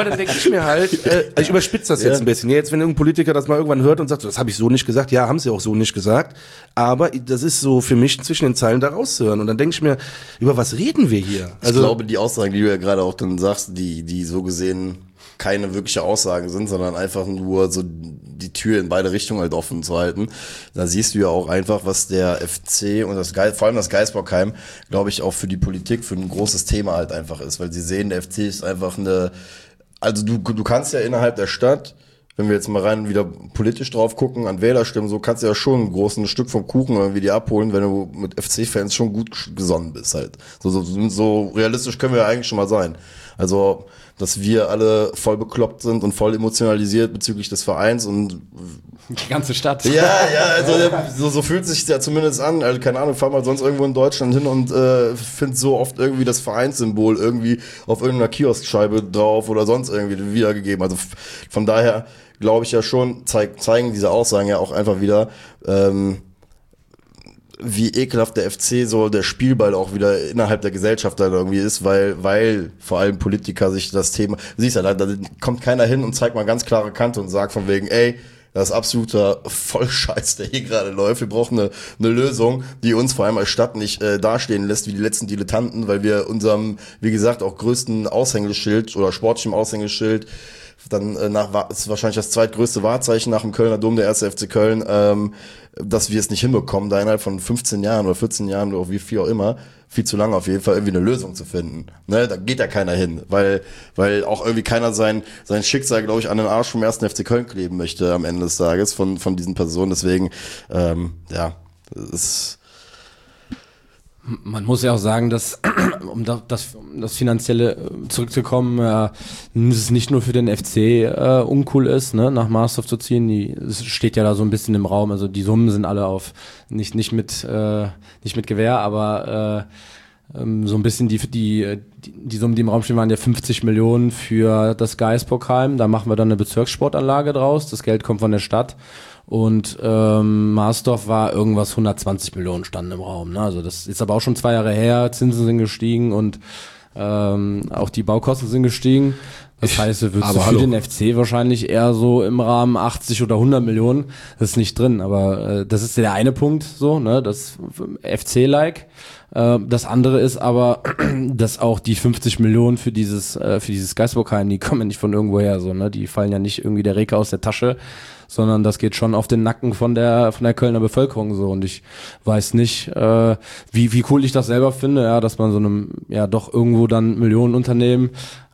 ich überspitze das jetzt ein bisschen. Jetzt, wenn irgendein Politiker das mal irgendwann hört und sagt, das habe ich so nicht gesagt, ja, haben sie auch so nicht gesagt, aber das ist so für mich zwischen den Zeilen da rauszuhören. Und dann denke ich mir, über was reden wir hier? Also, ich glaube, die Aussagen, die du ja gerade auch dann sagst, die so gesehen keine wirkliche Aussagen sind, sondern einfach nur so die Tür in beide Richtungen halt offen zu halten. Da siehst du ja auch einfach, was der FC und vor allem das Geisbockheim, glaube ich, auch für die Politik, für ein großes Thema halt einfach ist, weil sie sehen, der FC ist einfach also du kannst ja innerhalb der Stadt, wenn wir jetzt mal rein wieder politisch drauf gucken, an Wählerstimmen, so kannst du ja schon ein großes Stück vom Kuchen irgendwie dir abholen, wenn du mit FC-Fans schon gut gesonnen bist halt. So realistisch können wir ja eigentlich schon mal sein. Also, dass wir alle voll bekloppt sind und voll emotionalisiert bezüglich des Vereins und die ganze Stadt. Ja, also so fühlt sich ja zumindest an. Also keine Ahnung, fahr mal sonst irgendwo in Deutschland hin und find so oft irgendwie das Vereinssymbol irgendwie auf irgendeiner Kioskscheibe drauf oder sonst irgendwie wiedergegeben. Also von daher glaube ich ja schon, zeigen diese Aussagen ja auch einfach wieder, wie ekelhaft der FC so der Spielball auch wieder innerhalb der Gesellschaft dann irgendwie ist, weil vor allem Politiker sich das Thema, siehst du, da kommt keiner hin und zeigt mal ganz klare Kante und sagt von wegen, ey, Das ist absoluter Vollscheiß, der hier gerade läuft. Wir brauchen eine Lösung, die uns vor allem als Stadt nicht dastehen lässt wie die letzten Dilettanten, weil wir unserem, wie gesagt, auch größten Aushängeschild oder sportlichem Aushängeschild, dann ist wahrscheinlich das zweitgrößte Wahrzeichen nach dem Kölner Dom, der 1. FC Köln, dass wir es nicht hinbekommen, da innerhalb von 15 Jahren oder 14 Jahren oder wie viel auch immer, viel zu lange auf jeden Fall, irgendwie eine Lösung zu finden. Ne, da geht ja keiner hin, weil auch irgendwie keiner sein Schicksal, glaube ich, an den Arsch vom 1. FC Köln kleben möchte am Ende des Tages von diesen Personen. Deswegen, man muss ja auch sagen, dass, um das Finanzielle zurückzukommen, es nicht nur für den FC uncool ist, ne, nach Marsdorf zu ziehen. Es steht ja da so ein bisschen im Raum. Also die Summen sind alle auf nicht mit Gewähr, aber so ein bisschen die Summen, die im Raum stehen, waren ja 50 Millionen für das Geisbockheim. Da machen wir dann eine Bezirkssportanlage draus. Das Geld kommt von der Stadt. Und Marsdorf war irgendwas 120 Millionen standen im Raum. Ne? Also das ist aber auch schon 2 Jahre her. Zinsen sind gestiegen und auch die Baukosten sind gestiegen. Das heißt, du würdest für den FC wahrscheinlich eher so im Rahmen 80 oder 100 Millionen. Das ist nicht drin, aber das ist der eine Punkt, so, ne, das FC-like. Das andere ist aber, dass auch die 50 Millionen für dieses Geisbockheim, die kommen ja nicht von irgendwoher, so, ne, die fallen ja nicht irgendwie der Reke aus der Tasche, sondern das geht schon auf den Nacken von der Kölner Bevölkerung, so. Und ich weiß nicht, wie cool ich das selber finde, ja, dass man so einem, ja, doch irgendwo dann Millionenunternehmen,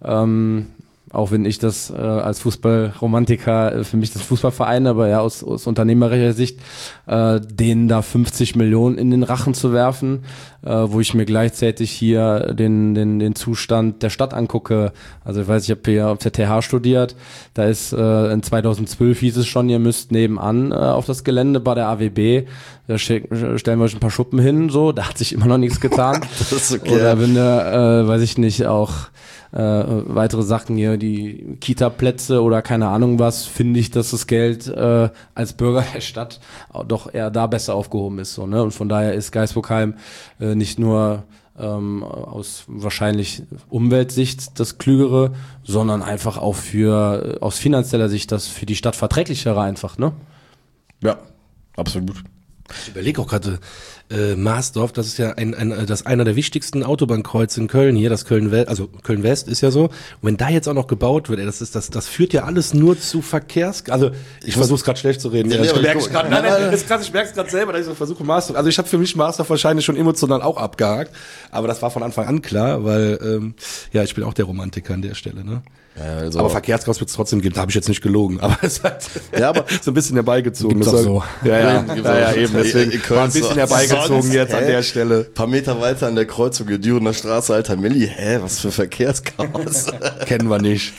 auch wenn ich das als Fußballromantiker für mich das Fußballverein, aber ja aus unternehmerischer Sicht, denen da 50 Millionen in den Rachen zu werfen, wo ich mir gleichzeitig hier den Zustand der Stadt angucke. Also ich weiß, ich habe hier auf der TH studiert, da ist in 2012 hieß es schon, ihr müsst nebenan auf das Gelände bei der AWB, da stellen wir euch ein paar Schuppen hin, so, da hat sich immer noch nichts getan. Das ist okay. Oder wenn du, weiß ich nicht, auch weitere Sachen hier, die Kita-Plätze oder keine Ahnung was, finde ich, dass das Geld als Bürger der Stadt doch eher da besser aufgehoben ist. So, ne? Und von daher ist Geisbockheim nicht nur aus wahrscheinlich Umweltsicht das Klügere, sondern einfach auch aus finanzieller Sicht das für die Stadt verträglichere einfach, ne? Ja, absolut. Ich überlege auch gerade, Marsdorf, das ist ja einer der wichtigsten Autobahnkreuze in Köln hier, das Köln-West, also Köln-West ist ja so. Und wenn da jetzt auch noch gebaut wird, das führt ja alles nur zu also ich versuche es gerade schlecht zu reden. Ich merke es gerade selber, dass ich so versuche Marsdorf. Also ich habe für mich Marsdorf wahrscheinlich schon emotional auch abgehakt, aber das war von Anfang an klar, weil ich bin auch der Romantiker an der Stelle, ne? Ja, also aber Verkehrschaos wird es trotzdem geben, da habe ich jetzt nicht gelogen, aber es hat aber so ein bisschen herbeigezogen. Gibt's auch so. Ja, eben, deswegen war ein bisschen herbeigezogen jetzt an der Stelle. Ein paar Meter weiter an der Kreuzung Dürener Straße, Alter Milli, was für Verkehrschaos. Kennen wir nicht.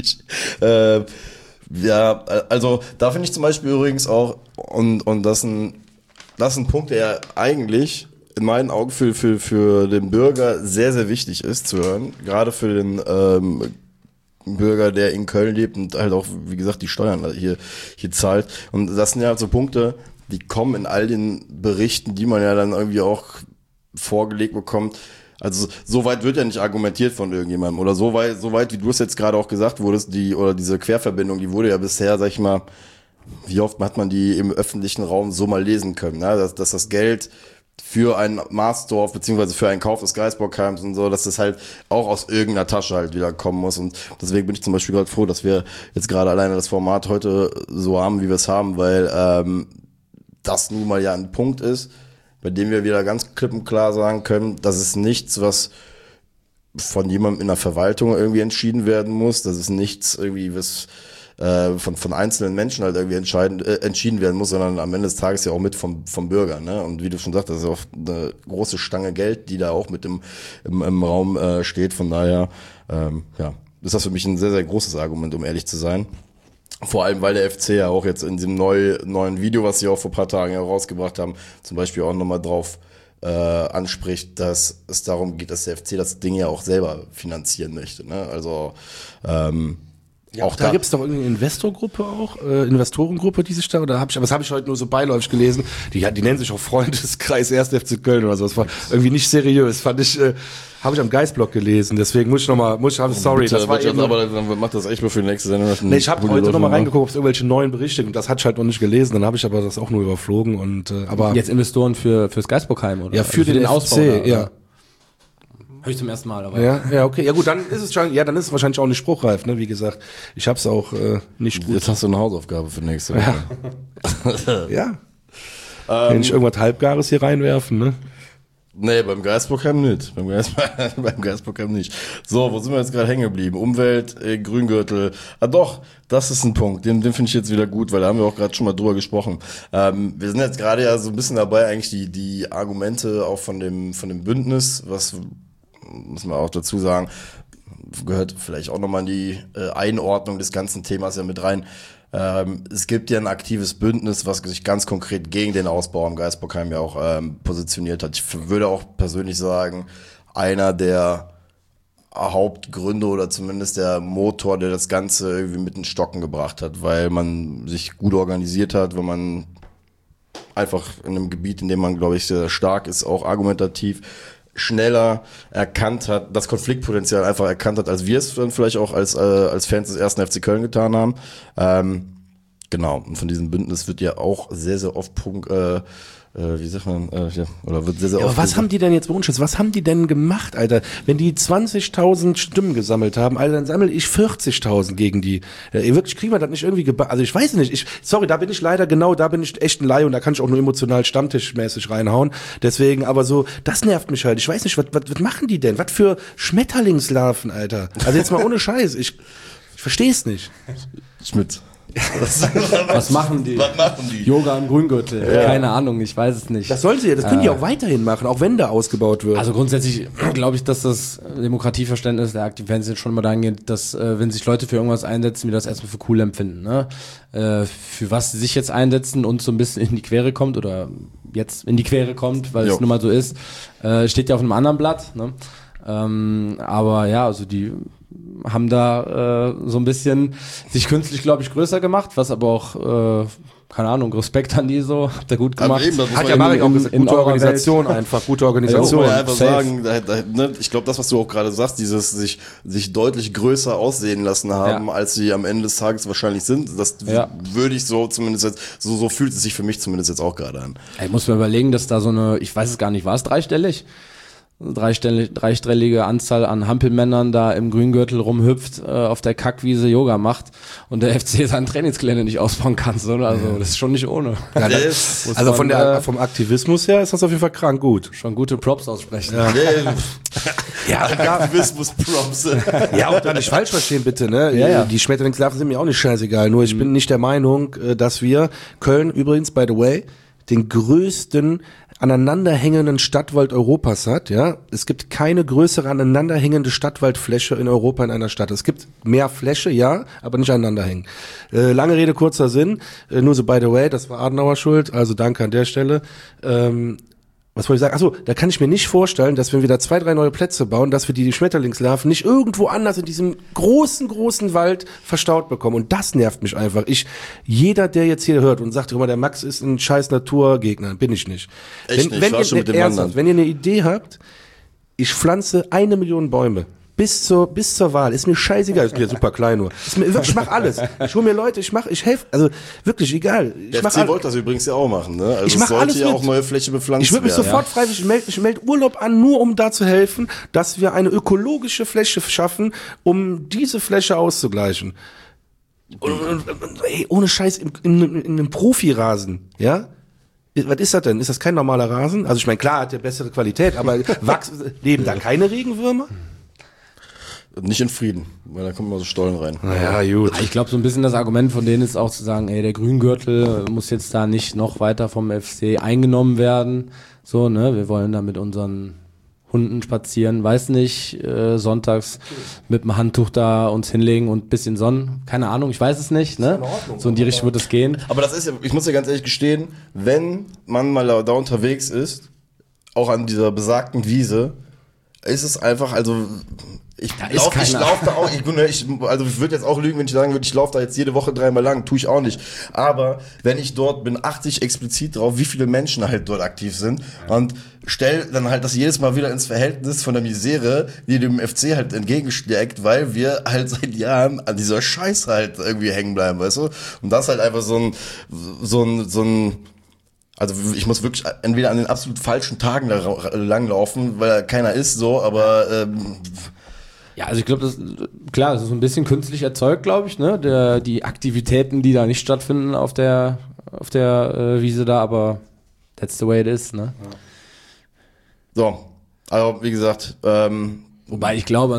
Also da finde ich zum Beispiel übrigens auch, und das ist ein Punkt, der eigentlich in meinen Augen für den Bürger sehr, sehr wichtig ist zu hören, gerade für den Bürger, der in Köln lebt und halt auch, wie gesagt, die Steuern hier zahlt. Und das sind ja so Punkte, die kommen in all den Berichten, die man ja dann irgendwie auch vorgelegt bekommt. Also so weit wird ja nicht argumentiert von irgendjemandem. Oder so weit, wie du es jetzt gerade auch gesagt wurdest, diese Querverbindung, die wurde ja bisher, sag ich mal, wie oft hat man die im öffentlichen Raum so mal lesen können, ne? Dass das Geld für ein Marsdorf, beziehungsweise für einen Kauf des Geisbockheims und so, dass das halt auch aus irgendeiner Tasche halt wieder kommen muss. Und deswegen bin ich zum Beispiel gerade froh, dass wir jetzt gerade alleine das Format heute so haben, wie wir es haben, weil das nun mal ja ein Punkt ist, bei dem wir wieder ganz klipp und klar sagen können, das ist nichts, was von jemandem in der Verwaltung irgendwie entschieden werden muss. Das ist nichts irgendwie, was von einzelnen Menschen halt irgendwie entschieden werden muss, sondern am Ende des Tages ja auch mit vom Bürger, ne? Und wie du schon sagst, das ist auch eine große Stange Geld, die da auch mit im Raum steht. Von daher, ist das für mich ein sehr, sehr großes Argument, um ehrlich zu sein. Vor allem, weil der FC ja auch jetzt in diesem neuen Video, was sie auch vor ein paar Tagen herausgebracht haben, zum Beispiel auch nochmal drauf anspricht, dass es darum geht, dass der FC das Ding ja auch selber finanzieren möchte, ne? Also Ja, auch da gibt's doch irgendeine Investorgruppe auch, Investorengruppe, die sich da, aber das habe ich heute nur so beiläufig gelesen. Die nennen sich auch Freundeskreis 1. FC Köln oder so. Das war irgendwie nicht seriös, fand ich, habe ich am Geistblog gelesen. Deswegen sorry, das war eben, aber dann macht das echt mal für die nächste Sendung. Nee, ich habe heute nochmal reingeguckt, ob es irgendwelche neuen Berichte gibt. Das hatte ich halt noch nicht gelesen, dann habe ich aber das auch nur überflogen und aber jetzt Investoren fürs Geisbockheim oder? Ja, für den Ausbau, ja. Hör ich zum ersten Mal, aber. Ja, okay. Ja gut, dann ist es wahrscheinlich auch nicht spruchreif, ne? Wie gesagt, ich hab's auch nicht gut. Jetzt hast du eine Hausaufgabe für nächste Woche. Ja. Wenn ich irgendwas Halbgares hier reinwerfen, ne? Nee, beim Geisbockheim nicht. Beim Geisbockheim nicht. So, wo sind wir jetzt gerade hängen geblieben? Umwelt, Grüngürtel. Ah doch, das ist ein Punkt. Den finde ich jetzt wieder gut, weil da haben wir auch gerade schon mal drüber gesprochen. Wir sind jetzt gerade ja so ein bisschen dabei, eigentlich die Argumente auch von dem Bündnis, was muss man auch dazu sagen, gehört vielleicht auch nochmal in die Einordnung des ganzen Themas ja mit rein. Es gibt ja ein aktives Bündnis, was sich ganz konkret gegen den Ausbau am Geisbockheim ja auch positioniert hat. Ich würde auch persönlich sagen, einer der Hauptgründe oder zumindest der Motor, der das Ganze irgendwie mit den Stocken gebracht hat, weil man sich gut organisiert hat, weil man einfach in einem Gebiet, in dem man, glaube ich, sehr stark ist, auch argumentativ schneller erkannt hat, das Konfliktpotenzial einfach erkannt hat, als wir es dann vielleicht auch als Fans des 1. FC Köln getan haben. Genau, und von diesem Bündnis wird ja auch sehr, sehr oft wie sagt man, oder wird sehr, sehr oft. Aber was haben die denn jetzt, was haben die denn gemacht, Alter? Wenn die 20.000 Stimmen gesammelt haben, Alter, dann sammle ich 40.000 gegen die. Wirklich kriegen wir das nicht irgendwie also ich weiß nicht, sorry, da bin ich leider da bin ich echt ein Laie und da kann ich auch nur emotional stammtischmäßig reinhauen. Deswegen, aber so, das nervt mich halt. Ich weiß nicht, was machen die denn? Was für Schmetterlingslarven, Alter? Also jetzt mal ohne Scheiß, ich verstehe es nicht. Schmidt. Was machen die? Was machen die? Yoga im Grüngürtel. Ja. Keine Ahnung, ich weiß es nicht. Das können die auch weiterhin machen, auch wenn da ausgebaut wird. Also grundsätzlich glaube ich, dass das Demokratieverständnis der Aktivfans jetzt schon mal dahin geht, dass wenn sich Leute für irgendwas einsetzen, wir das erstmal für cool empfinden. Ne? Für was sie sich jetzt einsetzen und so ein bisschen in die Quere kommt oder jetzt in die Quere kommt, weil es nun mal so ist, steht ja auf einem anderen Blatt. Ne? Aber ja, also die haben da so ein bisschen sich künstlich, glaube ich, größer gemacht, was aber auch, keine Ahnung, Respekt an die so, habt ihr gut gemacht. Eben, hat ja Marek auch gesagt, gute Organisation einfach, gute Organisation. Ja, einfach sagen, ich glaube, das, was du auch gerade sagst, dieses sich deutlich größer aussehen lassen haben, als sie am Ende des Tages wahrscheinlich sind, das würde ich so zumindest jetzt, so fühlt es sich für mich zumindest jetzt auch gerade an. Ich muss mir überlegen, dass da so eine, ich weiß es gar nicht, war es dreistellige Anzahl an Hampelmännern da im Grüngürtel rumhüpft, auf der Kackwiese Yoga macht und der FC seinen Trainingsgelände nicht ausbauen kann. So, also das ist schon nicht ohne. Ja, also vom Aktivismus her ist das auf jeden Fall krank gut. Schon gute Props aussprechen. Ja, Aktivismus-Props. Ja, auch da nicht falsch verstehen, bitte. Ne? Ja. Die Schmetterlingslarven sind mir auch nicht scheißegal. Nur ich bin nicht der Meinung, dass wir Köln übrigens, by the way, den größten aneinanderhängenden Stadtwald Europas hat, ja. Es gibt keine größere aneinanderhängende Stadtwaldfläche in Europa in einer Stadt. Es gibt mehr Fläche, ja, aber nicht aneinanderhängen. Lange Rede, kurzer Sinn. Nur so by the way, das war Adenauer schuld, also danke an der Stelle. Was wollte ich sagen? Achso, da kann ich mir nicht vorstellen, dass wenn wir da 2, 3 neue Plätze bauen, dass wir die Schmetterlingslarven nicht irgendwo anders in diesem großen Wald verstaut bekommen. Und das nervt mich einfach. Jeder, der jetzt hier hört und sagt, guck mal, der Max ist ein scheiß Naturgegner, bin ich nicht. Echt nicht, ich war schon mit dem anderen. Wenn ihr eine Idee habt, ich pflanze 1 Million Bäume. Bis zur Wahl. Ist mir scheißegal. Ist mir super klein nur. Ich mach alles. Ich hole mir Leute, ich helfe. Also wirklich egal. Der FC wollte das übrigens ja auch machen, ne? Also ich mach sollte alles ja mit. auch neue Fläche bepflanzt werden. Ich würde mich sofort freiwillig ich melde Urlaub an, nur um da zu helfen, dass wir eine ökologische Fläche schaffen, um diese Fläche auszugleichen. Und ey, ohne Scheiß, in einem Profirasen, ja? Was ist das denn? Ist das kein normaler Rasen? Also ich meine, klar hat der bessere Qualität, aber leben da keine Regenwürmer? Nicht in Frieden, weil da kommen immer so Stollen rein. Naja, gut. Ich glaube, so ein bisschen das Argument von denen ist auch zu sagen, ey, der Grüngürtel muss jetzt da nicht noch weiter vom FC eingenommen werden. So, ne, wir wollen da mit unseren Hunden spazieren, weiß nicht, sonntags mit dem Handtuch da uns hinlegen und bisschen Sonnen. Keine Ahnung, ich weiß es nicht, ne? So in die Richtung wird es gehen. Aber das ist ja, ich muss ja ganz ehrlich gestehen, wenn man mal da unterwegs ist, auch an dieser besagten Wiese, ist es einfach, also Ich laufe da auch, also ich würde jetzt auch lügen, wenn ich sagen würde, ich laufe da jetzt jede Woche 3-mal lang, tue ich auch nicht. Aber wenn ich dort bin, achte ich explizit drauf, wie viele Menschen halt dort aktiv sind und stell dann halt das jedes Mal wieder ins Verhältnis von der Misere, die dem FC halt entgegenschlägt, weil wir halt seit Jahren an dieser Scheiße halt irgendwie hängen bleiben, weißt du? Und das halt einfach so ein also ich muss wirklich entweder an den absolut falschen Tagen da langlaufen, weil da keiner ist so, aber ja, also ich glaube, das ist so ein bisschen künstlich erzeugt, glaube ich, ne? Die Aktivitäten, die da nicht stattfinden auf der Wiese da, aber that's the way it is, ne? So, also wie gesagt, wobei ich glaube,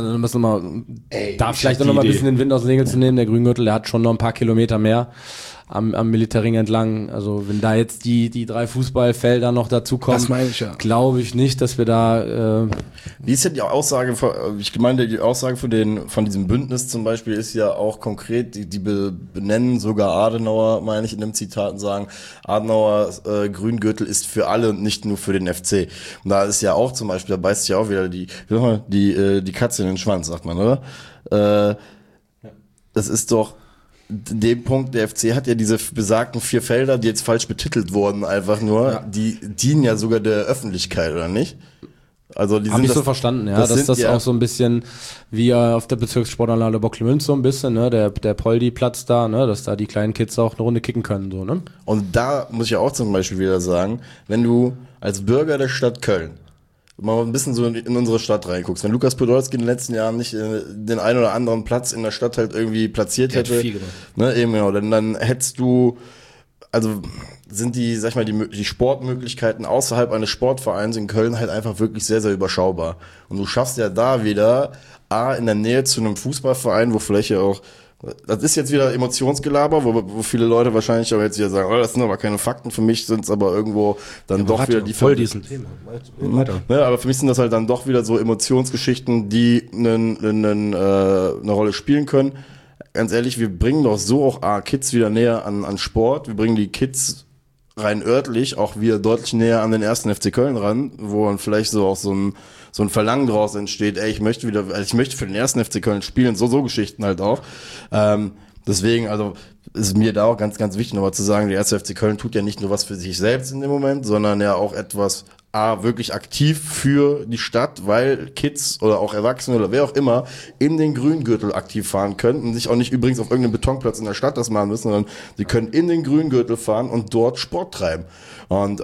da vielleicht noch mal ein bisschen den Wind aus den Segeln zu nehmen, der Grüngürtel, der hat schon noch ein paar Kilometer mehr am Militärring entlang. Also wenn da jetzt die 3 Fußballfelder noch dazukommen, das meine ich ja. Glaube ich nicht, dass wir da wie ist denn die Aussage die Aussage von diesem Bündnis zum Beispiel ist ja auch konkret, die benennen sogar Adenauer, meine ich, in dem Zitat und sagen, Adenauer Grüngürtel ist für alle und nicht nur für den FC. Und da ist ja auch zum Beispiel, da beißt sich ja auch wieder die Katze in den Schwanz, sagt man, oder? Das ist doch in dem Punkt, der FC hat ja diese besagten 4 Felder, die jetzt falsch betitelt wurden, einfach nur, die dienen ja sogar der Öffentlichkeit, oder nicht? Also die haben nicht so verstanden, ja, dass das auch so ein bisschen wie auf der Bezirkssportanlage Bocklemünz so ein bisschen, ne, der Poldi-Platz da, ne, dass da die kleinen Kids auch eine Runde kicken können, so, ne? Und da muss ich auch zum Beispiel wieder sagen, wenn du als Bürger der Stadt Köln mal ein bisschen so in unsere Stadt reinguckst. Wenn Lukas Podolski in den letzten Jahren nicht den einen oder anderen Platz in der Stadt halt irgendwie platziert hätte, ne, eben genau, dann hättest du, also sind die, sag ich mal, die Sportmöglichkeiten außerhalb eines Sportvereins in Köln halt einfach wirklich sehr, sehr überschaubar. Und du schaffst ja da wieder in der Nähe zu einem Fußballverein, wo vielleicht ja auch, das ist jetzt wieder Emotionsgelaber, wo viele Leute wahrscheinlich auch jetzt wieder sagen, das sind aber keine Fakten, für mich sind es aber irgendwo dann ja, doch wieder die voll diesen Thema. Ja, aber für mich sind das halt dann doch wieder so Emotionsgeschichten, die eine Rolle spielen können. Ganz ehrlich, wir bringen doch so auch Kids wieder näher an Sport, wir bringen die Kids rein örtlich auch wieder deutlich näher an den 1. FC Köln ran, wo dann vielleicht so auch so ein Verlangen draus entsteht, ich möchte für den 1. FC Köln spielen, so Geschichten halt auch. Deswegen, also ist mir da auch ganz, ganz wichtig nochmal zu sagen, der 1. FC Köln tut ja nicht nur was für sich selbst in dem Moment, sondern ja auch etwas wirklich aktiv für die Stadt, weil Kids oder auch Erwachsene oder wer auch immer in den Grüngürtel aktiv fahren können und sich auch nicht übrigens auf irgendeinem Betonplatz in der Stadt das machen müssen, sondern sie können in den Grüngürtel fahren und dort Sport treiben. Und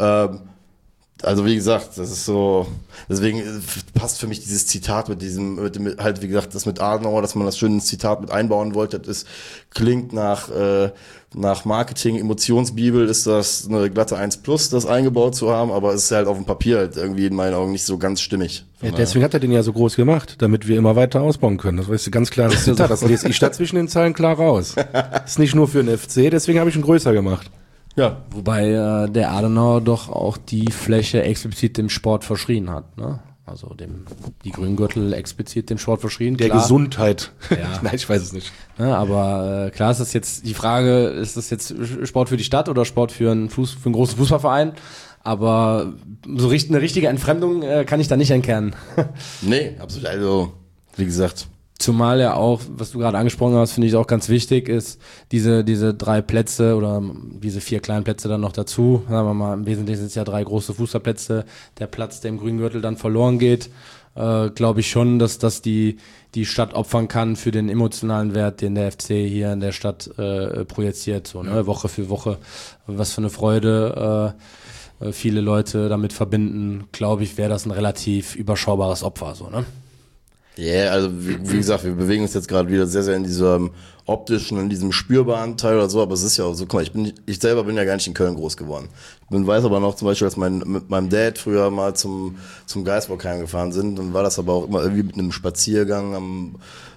also wie gesagt, das ist so, deswegen passt für mich dieses Zitat mit halt wie gesagt, das mit Adenauer, dass man das schön ins Zitat mit einbauen wollte, das klingt nach Marketing, Emotionsbibel, ist das eine glatte 1+, das eingebaut zu haben, aber es ist halt auf dem Papier halt irgendwie in meinen Augen nicht so ganz stimmig. Ja, deswegen hat er den ja so groß gemacht, damit wir immer weiter ausbauen können. Das weißt du, ganz klares Zitat, das lese ich da zwischen den Zeilen klar raus. Ist nicht nur für den FC, deswegen habe ich ihn größer gemacht. Ja. Wobei der Adenauer doch auch die Fläche explizit dem Sport verschrien hat, ne? Also die Grüngürtel explizit dem Sport verschrien. Der klar. Gesundheit. Ja. Nein, ich weiß es nicht. Ja, aber klar ist das jetzt die Frage, ist das jetzt Sport für die Stadt oder Sport für einen großen Fußballverein? Aber so eine richtige Entfremdung kann ich da nicht entkernen. Nee, absolut. Also, wie gesagt. Zumal ja auch, was du gerade angesprochen hast, finde ich auch ganz wichtig, ist diese 3 Plätze oder diese 4 kleinen Plätze dann noch dazu. Sagen wir mal, im Wesentlichen sind es ja 3 große Fußballplätze. Der Platz, der im Grüngürtel dann verloren geht, glaube ich schon, dass das die Stadt opfern kann für den emotionalen Wert, den der FC hier in der Stadt projiziert, so, ne? Woche für Woche. Was für eine Freude viele Leute damit verbinden, glaube ich, wäre das ein relativ überschaubares Opfer, so, ne? Ja, yeah, also wie gesagt, wir bewegen uns jetzt gerade wieder sehr, sehr in diesem optischen, in diesem spürbaren Teil oder so, aber es ist ja auch so, guck mal, ich selber bin ja gar nicht in Köln groß geworden. Weiß aber noch zum Beispiel, als mit meinem Dad früher mal zum Geisbockheim gefahren sind, dann war das aber auch immer irgendwie mit einem Spaziergang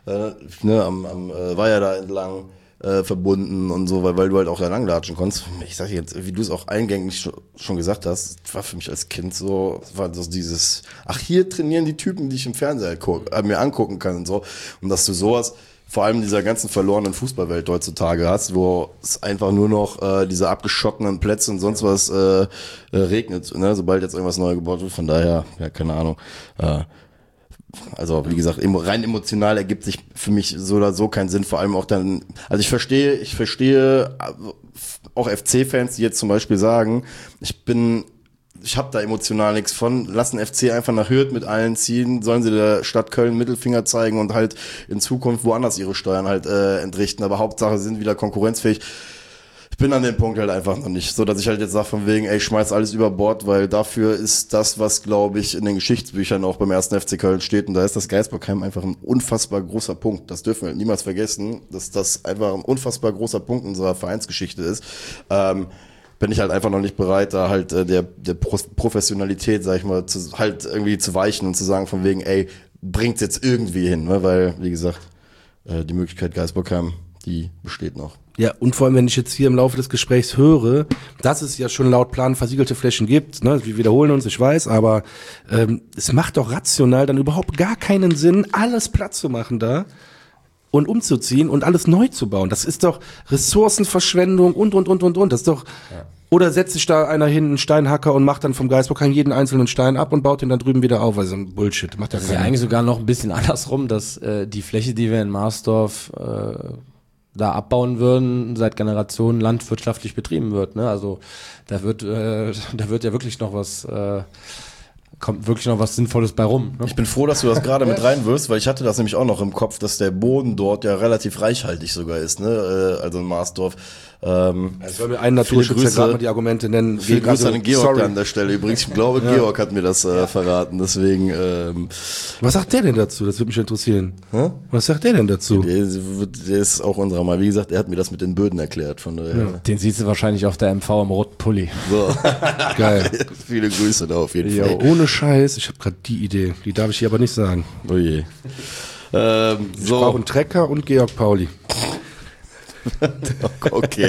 am Weiher da entlang verbunden und so, weil du halt auch da langlatschen konntest. Ich sag jetzt, wie du es auch eingängig schon gesagt hast, war für mich als Kind so, war so dieses, hier trainieren die Typen, die ich im Fernseher mir angucken kann und so. Und dass du sowas, vor allem in dieser ganzen verlorenen Fußballwelt heutzutage hast, wo es einfach nur noch diese abgeschottenen Plätze und sonst was regnet, ne? Sobald jetzt irgendwas neu gebaut wird. Von daher, ja, keine Ahnung. also wie gesagt, rein emotional ergibt sich für mich so oder so keinen Sinn, vor allem auch dann, also ich verstehe auch FC-Fans, die jetzt zum Beispiel sagen, ich habe da emotional nichts von, lassen FC einfach nach Hürth mit allen ziehen, sollen sie der Stadt Köln Mittelfinger zeigen und halt in Zukunft woanders ihre Steuern halt entrichten, aber Hauptsache sie sind wieder konkurrenzfähig. Ich bin an dem Punkt halt einfach noch nicht, so dass ich halt jetzt sage von wegen, ey, ich schmeiß alles über Bord, weil dafür ist das, was glaube ich in den Geschichtsbüchern auch beim 1. FC Köln steht, und da ist das Geisbockheim einfach ein unfassbar großer Punkt. Das dürfen wir niemals vergessen, dass das einfach ein unfassbar großer Punkt unserer Vereinsgeschichte ist. Bin ich halt einfach noch nicht bereit, da halt der Professionalität, sag ich mal, halt irgendwie zu weichen und zu sagen von wegen, ey, bringt's jetzt irgendwie hin, ne? Weil, wie gesagt, die Möglichkeit Geisbockheim, die besteht noch. Ja, und vor allem, wenn ich jetzt hier im Laufe des Gesprächs höre, dass es ja schon laut Plan versiegelte Flächen gibt, ne, wir wiederholen uns, ich weiß, aber es macht doch rational dann überhaupt gar keinen Sinn, alles platt zu machen da und umzuziehen und alles neu zu bauen. Das ist doch Ressourcenverschwendung und. Das ist doch, ja. Oder setzt sich da einer hin, einen Steinhacker, und macht dann vom Geisbockheim jeden einzelnen Stein ab und baut ihn dann drüben wieder auf, also ein Bullshit. Macht das ist ja eigentlich sogar noch ein bisschen andersrum, dass die Fläche, die wir in Marsdorf da abbauen würden, seit Generationen landwirtschaftlich betrieben wird, ne? Also da wird ja wirklich noch was kommt wirklich noch was Sinnvolles bei rum, ne? Ich bin froh, dass du das gerade mit reinwirfst, weil ich hatte das nämlich auch noch im Kopf, dass der Boden dort ja relativ reichhaltig sogar ist, ne? Also in Marsdorf. Ich soll mir einen Naturschützer gerade mal die Argumente nennen. Viele Grüße an den Georg an der Stelle. Übrigens, ich glaube, Georg hat mir das verraten, deswegen. Was sagt der denn dazu? Das würde mich interessieren. Hä? Was sagt der denn dazu? Der ist auch unserer Meinung. Wie gesagt, er hat mir das mit den Böden erklärt. Von der, Den siehst du wahrscheinlich auf der MV im roten Pulli. So. Geil. Viele Grüße da auf jeden Fall. Ohne Scheiß, ich habe gerade die Idee. Die darf ich hier aber nicht sagen. Oh je. Ich brauche einen Trecker und Georg Pauli. Okay.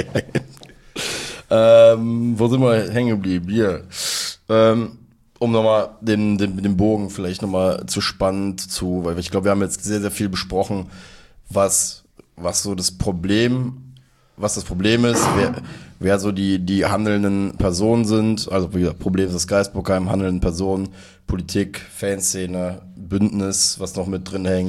Wo sind wir hängen geblieben? Hier. Um nochmal den Bogen vielleicht nochmal zu spannen weil ich glaube, wir haben jetzt sehr, sehr viel besprochen, was das Problem ist, wer so die handelnden Personen sind. Also wie gesagt, Problem ist das Geisbockheim, handelnden Personen, Politik, Fanszene, Bündnis, was noch mit drin hängt.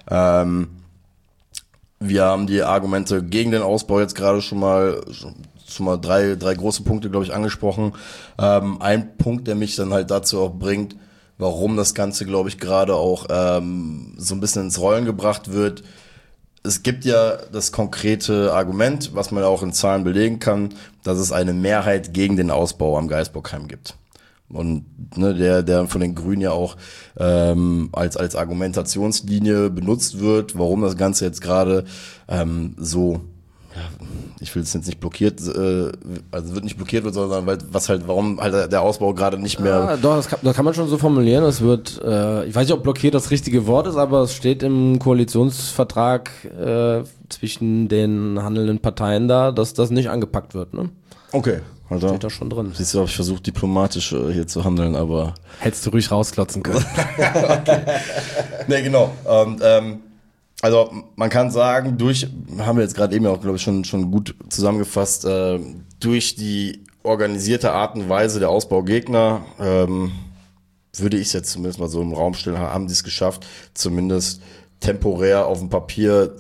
Wir haben die Argumente gegen den Ausbau jetzt gerade schon mal drei große Punkte, glaube ich, angesprochen. Ein Punkt, der mich dann halt dazu auch bringt, warum das Ganze, glaube ich, gerade auch so ein bisschen ins Rollen gebracht wird. Es gibt ja das konkrete Argument, was man auch in Zahlen belegen kann, dass es eine Mehrheit gegen den Ausbau am Geisbockheim gibt. Und ne, der von den Grünen ja auch als Argumentationslinie benutzt wird, warum das Ganze jetzt gerade so, ja, ich will es jetzt nicht blockiert, also wird nicht blockiert wird, sondern warum halt der Ausbau gerade nicht mehr. Ja, doch, das kann man schon so formulieren. Es wird, ich weiß nicht, ob blockiert das richtige Wort ist, aber es steht im Koalitionsvertrag zwischen den handelnden Parteien da, dass das nicht angepackt wird, ne? Okay. Also, steht da schon drin. Siehst du, ich versuche diplomatisch hier zu handeln, aber... Hättest du ruhig rausklotzen können. Okay. Ne, genau. Und, also man kann sagen, haben wir jetzt gerade eben auch, glaube ich, schon gut zusammengefasst, durch die organisierte Art und Weise der Ausbaugegner, würde ich es jetzt zumindest mal so im Raum stellen, haben die es geschafft, zumindest temporär auf dem Papier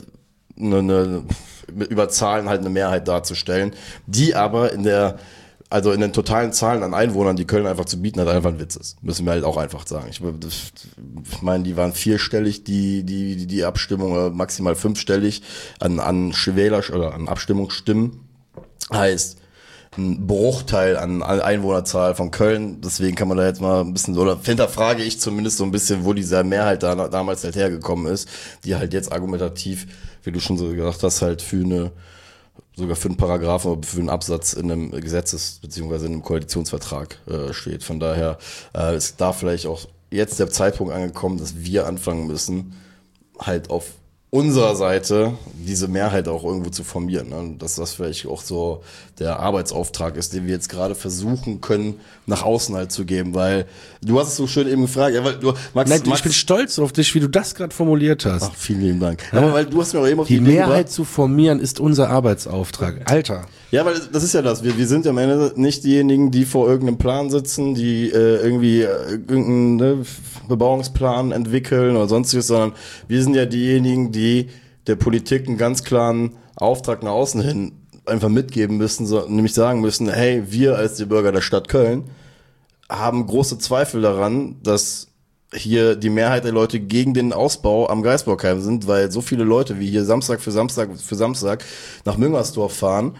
über Zahlen halt eine Mehrheit darzustellen, die aber in den totalen Zahlen an Einwohnern, die Köln einfach zu bieten hat, einfach ein Witz ist. Müssen wir halt auch einfach sagen. Ich meine, die waren vierstellig, die Abstimmung, maximal fünfstellig an Wähler oder an Abstimmungsstimmen. Heißt, ein Bruchteil an Einwohnerzahl von Köln. Deswegen kann man da jetzt mal ein bisschen, oder hinterfrage ich zumindest so ein bisschen, wo diese Mehrheit damals halt hergekommen ist, die halt jetzt argumentativ, wie du schon so gesagt hast, halt sogar für einen Paragraphen oder für einen Absatz in einem beziehungsweise in einem Koalitionsvertrag steht. Von daher ist da vielleicht auch jetzt der Zeitpunkt angekommen, dass wir anfangen müssen, halt auf unserer Seite diese Mehrheit auch irgendwo zu formieren. Ne? Dass das vielleicht auch so der Arbeitsauftrag ist, den wir jetzt gerade versuchen können, nach außen halt zu geben, weil du hast es so schön eben gefragt, ja, weil Max, ich bin stolz auf dich, wie du das gerade formuliert hast. Ach, vielen lieben Dank. Ja, aber weil du hast mir auch eben auf die Mehrheit zu formieren ist unser Arbeitsauftrag. Alter. Ja, weil das ist ja das. Wir sind am Ende nicht diejenigen, die vor irgendeinem Plan sitzen, die irgendwie irgendeinen Bebauungsplan entwickeln oder sonstiges, sondern wir sind ja diejenigen, die der Politik einen ganz klaren Auftrag nach außen hin einfach mitgeben müssen, nämlich sagen müssen, hey, wir als die Bürger der Stadt Köln haben große Zweifel daran, dass hier die Mehrheit der Leute gegen den Ausbau am Geisbockheim sind, weil so viele Leute wie hier Samstag für Samstag nach Müngersdorf fahren.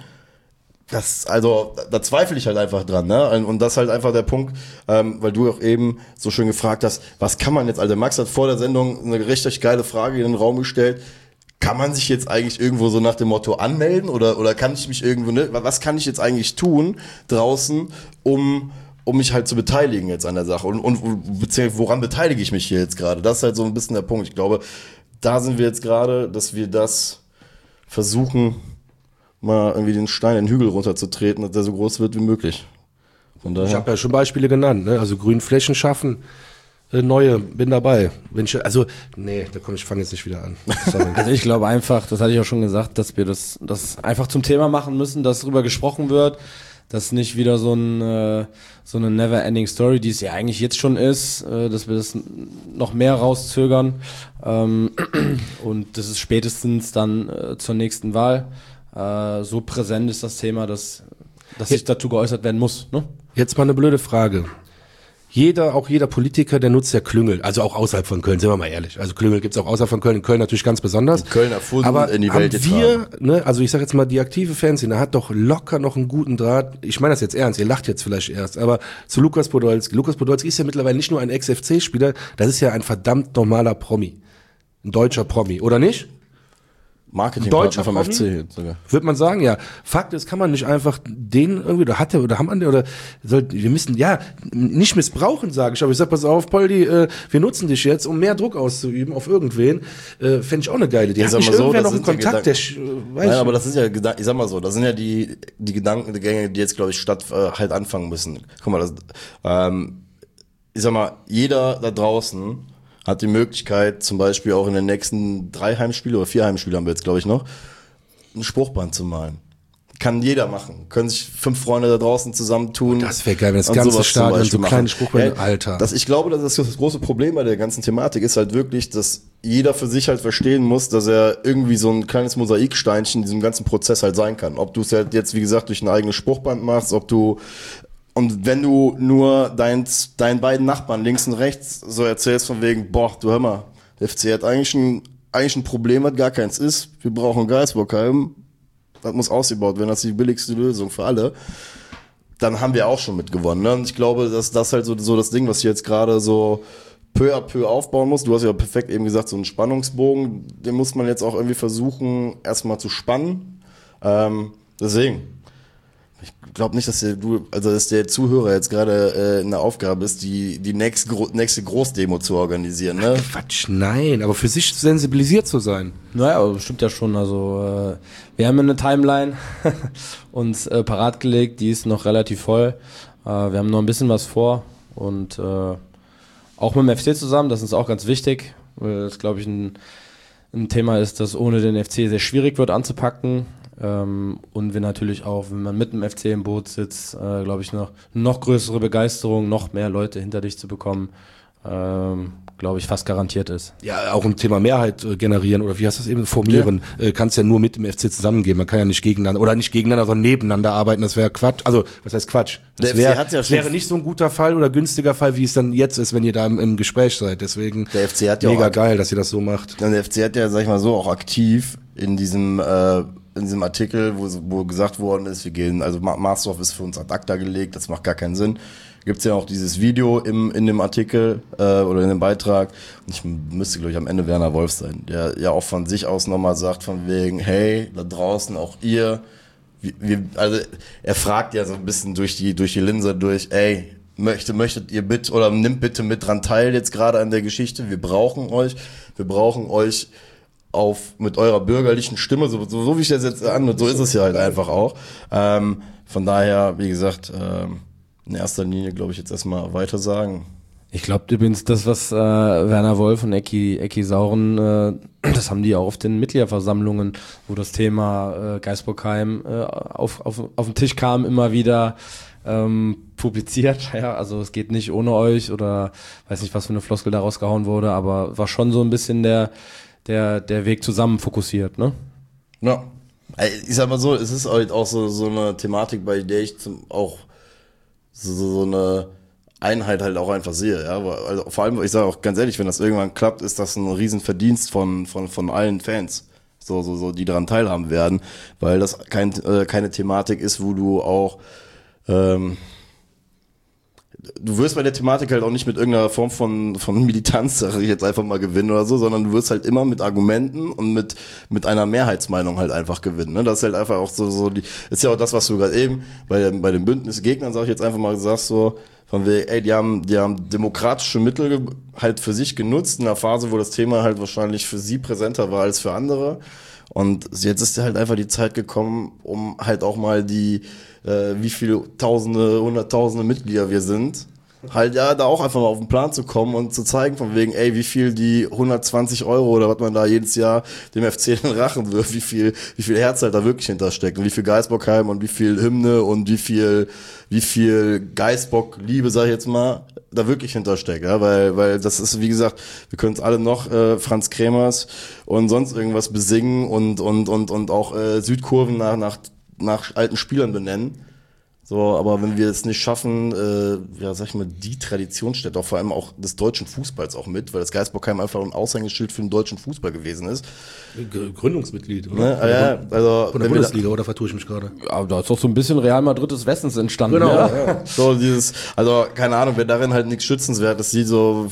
Da zweifle ich halt einfach dran, ne? Und das ist halt einfach der Punkt, weil du auch eben so schön gefragt hast, was kann man jetzt, also Max hat vor der Sendung eine richtig geile Frage in den Raum gestellt. Kann man sich jetzt eigentlich irgendwo so nach dem Motto anmelden oder kann ich mich irgendwo, ne? Was kann ich jetzt eigentlich tun draußen, um mich halt zu beteiligen jetzt an der Sache und beziehungsweise woran beteilige ich mich hier jetzt gerade? Das ist halt so ein bisschen der Punkt. Ich glaube, da sind wir jetzt gerade, dass wir das versuchen, mal irgendwie den Stein, den Hügel runterzutreten, dass der so groß wird wie möglich. Von daher. Ich habe ja schon Beispiele genannt, ne? Also Grünflächen schaffen, neue, bin dabei. Ich fange jetzt nicht wieder an. Sorry. Also ich glaube einfach, das hatte ich auch schon gesagt, dass wir das einfach zum Thema machen müssen, dass darüber gesprochen wird, dass nicht wieder so eine never-ending Story, die es ja eigentlich jetzt schon ist, dass wir das noch mehr rauszögern und das ist spätestens dann zur nächsten Wahl so präsent ist das Thema, dass sich dazu geäußert werden muss. Ne? Jetzt mal eine blöde Frage. Auch jeder Politiker, der nutzt ja Klüngel, also auch außerhalb von Köln, sind wir mal ehrlich. Also Klüngel gibt's auch außerhalb von Köln, in Köln natürlich ganz besonders. In Köln erfunden, aber in die Welt getragen. Ne, also ich sag jetzt mal, die aktive Fanszene hat doch locker noch einen guten Draht, ich meine das jetzt ernst, ihr lacht jetzt vielleicht erst, aber zu Lukas Podolski. Lukas Podolski ist ja mittlerweile nicht nur ein Ex-FC-Spieler, das ist ja ein verdammt normaler Promi. Ein deutscher Promi, oder nicht? Marketingpartner vom FC jetzt sogar. Würde man sagen, ja. Fakt ist, kann man nicht einfach den irgendwie, wir müssen, ja, nicht missbrauchen, sage ich, aber ich sag, pass auf, Poldi, wir nutzen dich jetzt, um mehr Druck auszuüben auf irgendwen, fände ich auch eine geile Idee. Hat nicht irgendwer noch einen Kontakt, aber das sind ja, ich sag mal so, das sind ja die Gedankengänge, die jetzt, glaube ich, halt anfangen müssen. Guck mal, ich sag mal, jeder da draußen hat die Möglichkeit, zum Beispiel auch in den nächsten 3 Heimspiele oder 4 Heimspiele haben wir jetzt, glaube ich, noch, ein Spruchband zu malen. Kann jeder machen. Können sich 5 Freunde da draußen zusammentun. Das wäre geil, wenn das ganze Stadion so kleine Spruchbände, Alter. Ich glaube, das große Problem bei der ganzen Thematik ist halt wirklich, dass jeder für sich halt verstehen muss, dass er irgendwie so ein kleines Mosaiksteinchen in diesem ganzen Prozess halt sein kann. Ob du es halt jetzt, wie gesagt, durch ein eigenes Spruchband machst, und wenn du nur deinen beiden Nachbarn links und rechts so erzählst von wegen, boah, du hör mal, der FC hat eigentlich ein Problem, was gar keins ist. Wir brauchen Geisbockheim. Das muss ausgebaut werden, das ist die billigste Lösung für alle. Dann haben wir auch schon mitgewonnen. Ne? Und ich glaube, dass das halt so das Ding, was ich jetzt gerade so peu à peu aufbauen muss. Du hast ja perfekt eben gesagt, so einen Spannungsbogen, den muss man jetzt auch irgendwie versuchen, erstmal zu spannen. Deswegen. Ich glaube nicht, dass der Zuhörer jetzt gerade in der Aufgabe ist, die nächste Großdemo zu organisieren, ne? Quatsch, nein, aber für sich sensibilisiert zu sein. Naja, aber stimmt ja schon. Also wir haben eine Timeline uns parat gelegt, die ist noch relativ voll. Wir haben noch ein bisschen was vor und auch mit dem FC zusammen, das ist auch ganz wichtig, weil das, glaube ich, ein Thema ist, das ohne den FC sehr schwierig wird anzupacken. Und wir natürlich auch, wenn man mit dem FC im Boot sitzt, glaube ich, noch größere Begeisterung, noch mehr Leute hinter dich zu bekommen, glaube ich, fast garantiert ist. Ja, auch ein Thema Mehrheit generieren oder wie hast du das eben formieren, kannst ja nur mit dem FC zusammengehen. Man kann ja nicht gegeneinander, sondern nebeneinander arbeiten. Das wäre Quatsch. Also, was heißt Quatsch? Das wäre nicht so ein guter Fall oder günstiger Fall, wie es dann jetzt ist, wenn ihr da im Gespräch seid. Deswegen der FC hat ja mega geil, dass ihr das so macht. Der FC hat ja, sag ich mal so, auch aktiv in diesem Artikel, wo gesagt worden ist, wir gehen, also Marsdorf ist für uns ad acta gelegt, das macht gar keinen Sinn. Gibt's ja auch dieses Video in dem Artikel oder in dem Beitrag. Und ich müsste, glaube ich, am Ende Werner Wolf sein, der ja auch von sich aus nochmal sagt, von wegen, hey, da draußen auch ihr. Also er fragt ja so ein bisschen durch die Linse durch, ey, möchtet ihr bitte oder nimmt bitte mit dran teil jetzt gerade an der Geschichte. Wir brauchen euch mit eurer bürgerlichen Stimme, so wie ich das jetzt an, und so ist es ja halt einfach auch. Von daher, wie gesagt, in erster Linie, glaube ich, jetzt erstmal weiter sagen. Ich glaube übrigens, das, was Werner Wolf und Ecki Sauren, das haben die auch auf den Mitgliederversammlungen, wo das Thema Geisbockheim auf den Tisch kam, immer wieder publiziert. Ja, also es geht nicht ohne euch oder weiß nicht, was für eine Floskel da rausgehauen wurde, aber war schon so ein bisschen der Weg zusammen fokussiert, ne? Ja. Ich sag mal so, es ist halt auch so eine Thematik, bei der ich auch so eine Einheit halt auch einfach sehe, ja, also vor allem, ich sage auch ganz ehrlich, wenn das irgendwann klappt, ist das ein Riesenverdienst von allen Fans, so die daran teilhaben werden, weil das keine Thematik ist, wo du auch du wirst bei der Thematik halt auch nicht mit irgendeiner Form von Militanz, sag ich jetzt einfach mal, gewinnen oder so, sondern du wirst halt immer mit Argumenten und mit einer Mehrheitsmeinung halt einfach gewinnen. Ne? Das ist halt einfach auch so ist ja auch das, was du gerade eben bei den Bündnisgegnern, sag ich jetzt einfach mal, gesagt, so von wegen, ey, die haben demokratische Mittel halt für sich genutzt in einer Phase, wo das Thema halt wahrscheinlich für sie präsenter war als für andere. Und jetzt ist ja halt einfach die Zeit gekommen, um halt auch mal wie viele Tausende, Hunderttausende Mitglieder wir sind, halt ja da auch einfach mal auf den Plan zu kommen und zu zeigen von wegen, ey, wie viel die 120 € oder was man da jedes Jahr dem FC in den Rachen wirft, wie viel Herz halt da wirklich hintersteckt und wie viel Geisbockheim und wie viel Hymne und wie viel Geisbock-Liebe, sag ich jetzt mal, da wirklich hintersteckt, ja, weil das ist, wie gesagt, wir können es alle noch Franz Kremers und sonst irgendwas besingen und auch Südkurven nach alten Spielern benennen. So, aber wenn wir es nicht schaffen, sag ich mal, die Traditionsstätte, auch vor allem auch des deutschen Fußballs auch mit, weil das Geisbockheim einfach ein Aushängeschild für den deutschen Fußball gewesen ist. Gründungsmitglied, oder? Ne? Ja, also von der Bundesliga, oder vertue ich mich gerade? Ja, da ist doch so ein bisschen Real Madrid des Westens entstanden. Genau. Ja. So also keine Ahnung, wer darin halt nichts Schützenswertes sieht, so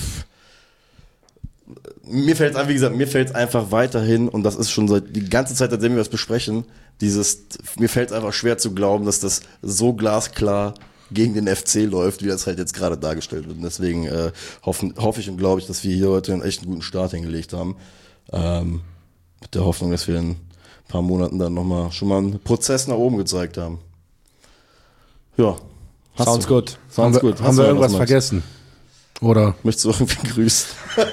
mir fällt es einfach weiterhin, und das ist schon seit die ganze Zeit, seitdem wir das besprechen, mir fällt es einfach schwer zu glauben, dass das so glasklar gegen den FC läuft, wie das halt jetzt gerade dargestellt wird. Und deswegen hoffe ich und glaube ich, dass wir hier heute einen echt guten Start hingelegt haben. Mit der Hoffnung, dass wir in ein paar Monaten dann schon mal einen Prozess nach oben gezeigt haben. Ja. Sounds good. Haben wir irgendwas vergessen? Oder? Möchtest du irgendwie grüßen?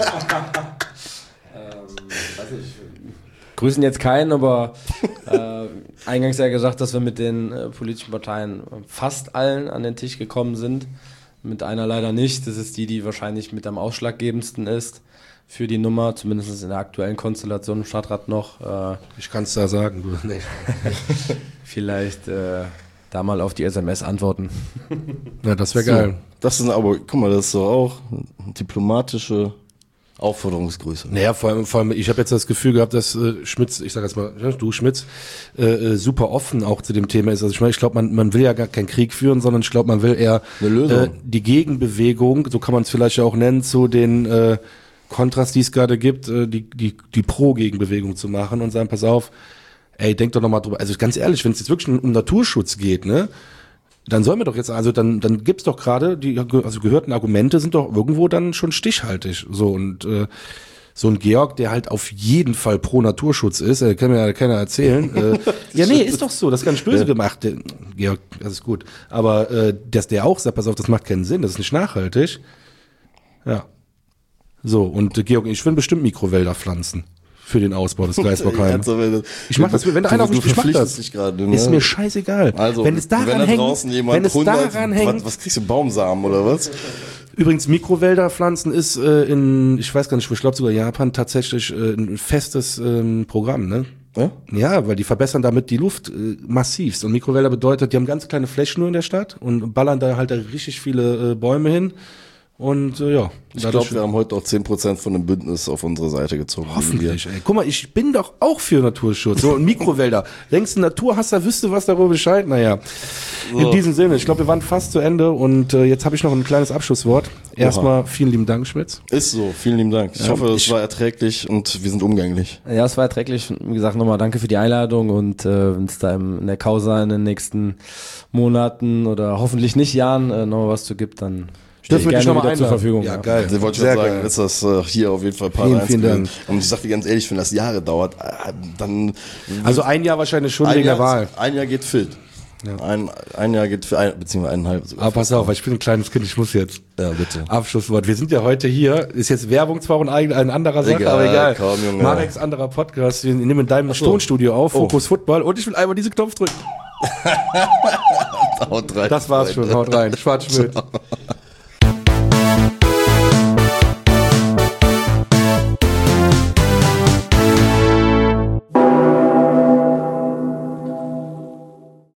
Grüßen jetzt keinen, aber eingangs ja gesagt, dass wir mit den politischen Parteien fast allen an den Tisch gekommen sind. Mit einer leider nicht. Das ist die wahrscheinlich mit am ausschlaggebendsten ist für die Nummer, zumindest in der aktuellen Konstellation im Stadtrat noch. Ich kann es da sagen, du. Nee. Vielleicht da mal auf die SMS antworten. Ja, das wäre geil. Das ist aber, guck mal, das ist so auch diplomatische Aufforderungsgrüße. Naja, vor allem, ich habe jetzt das Gefühl gehabt, dass Schmitz, ich sag jetzt mal, du Schmitz, super offen auch zu dem Thema ist. Also ich glaube, man will ja gar keinen Krieg führen, sondern ich glaube, man will eher eine Lösung. Die Gegenbewegung, so kann man es vielleicht ja auch nennen, zu den Kontras, die es gerade gibt, die Pro-Gegenbewegung zu machen und sagen, pass auf, ey, denk doch nochmal drüber. Also ganz ehrlich, wenn es jetzt wirklich um Naturschutz geht, ne? Dann sollen wir doch jetzt, also dann gibt's doch gerade, also gehörten Argumente sind doch irgendwo dann schon stichhaltig. So, und so ein Georg, der halt auf jeden Fall pro Naturschutz ist, kann mir ja keiner erzählen. Ja, nee, ist doch so, das ist ganz böse gemacht. Georg, das ist gut. Aber dass der auch sagt, pass auf, das macht keinen Sinn, das ist nicht nachhaltig. Ja. So, und Georg, ich will bestimmt Mikrowälder pflanzen. Für den Ausbau des Geisbockheim. Ich mach das, wenn da einer auf mich, ich mach das. Grade, ne? Ist mir scheißegal. Also, wenn es daran hängt, was kriegst du, Baumsamen oder was? Übrigens, Mikrowälder pflanzen ist ich weiß gar nicht, ich glaube sogar Japan tatsächlich ein festes Programm, ne? Ja? Ja, weil die verbessern damit die Luft massivst. Und Mikrowälder bedeutet, die haben ganz kleine Flächen nur in der Stadt und ballern da halt richtig viele Bäume hin. Und ja. Ich glaube, wir haben heute auch 10% von dem Bündnis auf unsere Seite gezogen. Hoffentlich, ey. Guck mal, ich bin doch auch für Naturschutz. So, und Mikrowälder. Denkst du, Naturhasser wüsste was darüber Bescheid? Naja, so. In diesem Sinne, ich glaube, wir waren fast zu Ende und jetzt habe ich noch ein kleines Abschlusswort. Erstmal vielen lieben Dank, Schmitz. Ist so, vielen lieben Dank. Ich hoffe, es war erträglich und wir sind umgänglich. Ja, es war erträglich. Wie gesagt, nochmal danke für die Einladung und wenn es da in der Causa in den nächsten Monaten oder hoffentlich nicht Jahren noch was zu gibt, dann dürfen wir dich nochmal zur Verfügung. Ja, geil. Ich wollte schon sagen, ist das hier auf jeden Fall Part 1. Vielen Dank. Und ich sag dir ganz ehrlich, wenn das Jahre dauert, dann... Also ein Jahr wahrscheinlich schon wegen der Wahl. Ein Jahr geht fit. Ein Jahr geht für beziehungsweise 1,5 sogar. Aber pass auf, weil ich bin ein kleines Kind, ich muss jetzt. Ja, bitte. Abschlusswort. Wir sind ja heute hier, ist jetzt Werbung zwar ein anderer Sache, Egal, aber egal. komm, Junge. Mareks anderer Podcast, wir nehmen in deinem Tonstudio auf, Fokus Football, und ich will einmal diesen Knopf drücken. Haut rein. Das war's schon, haut rein. Schwarz-Schmidt.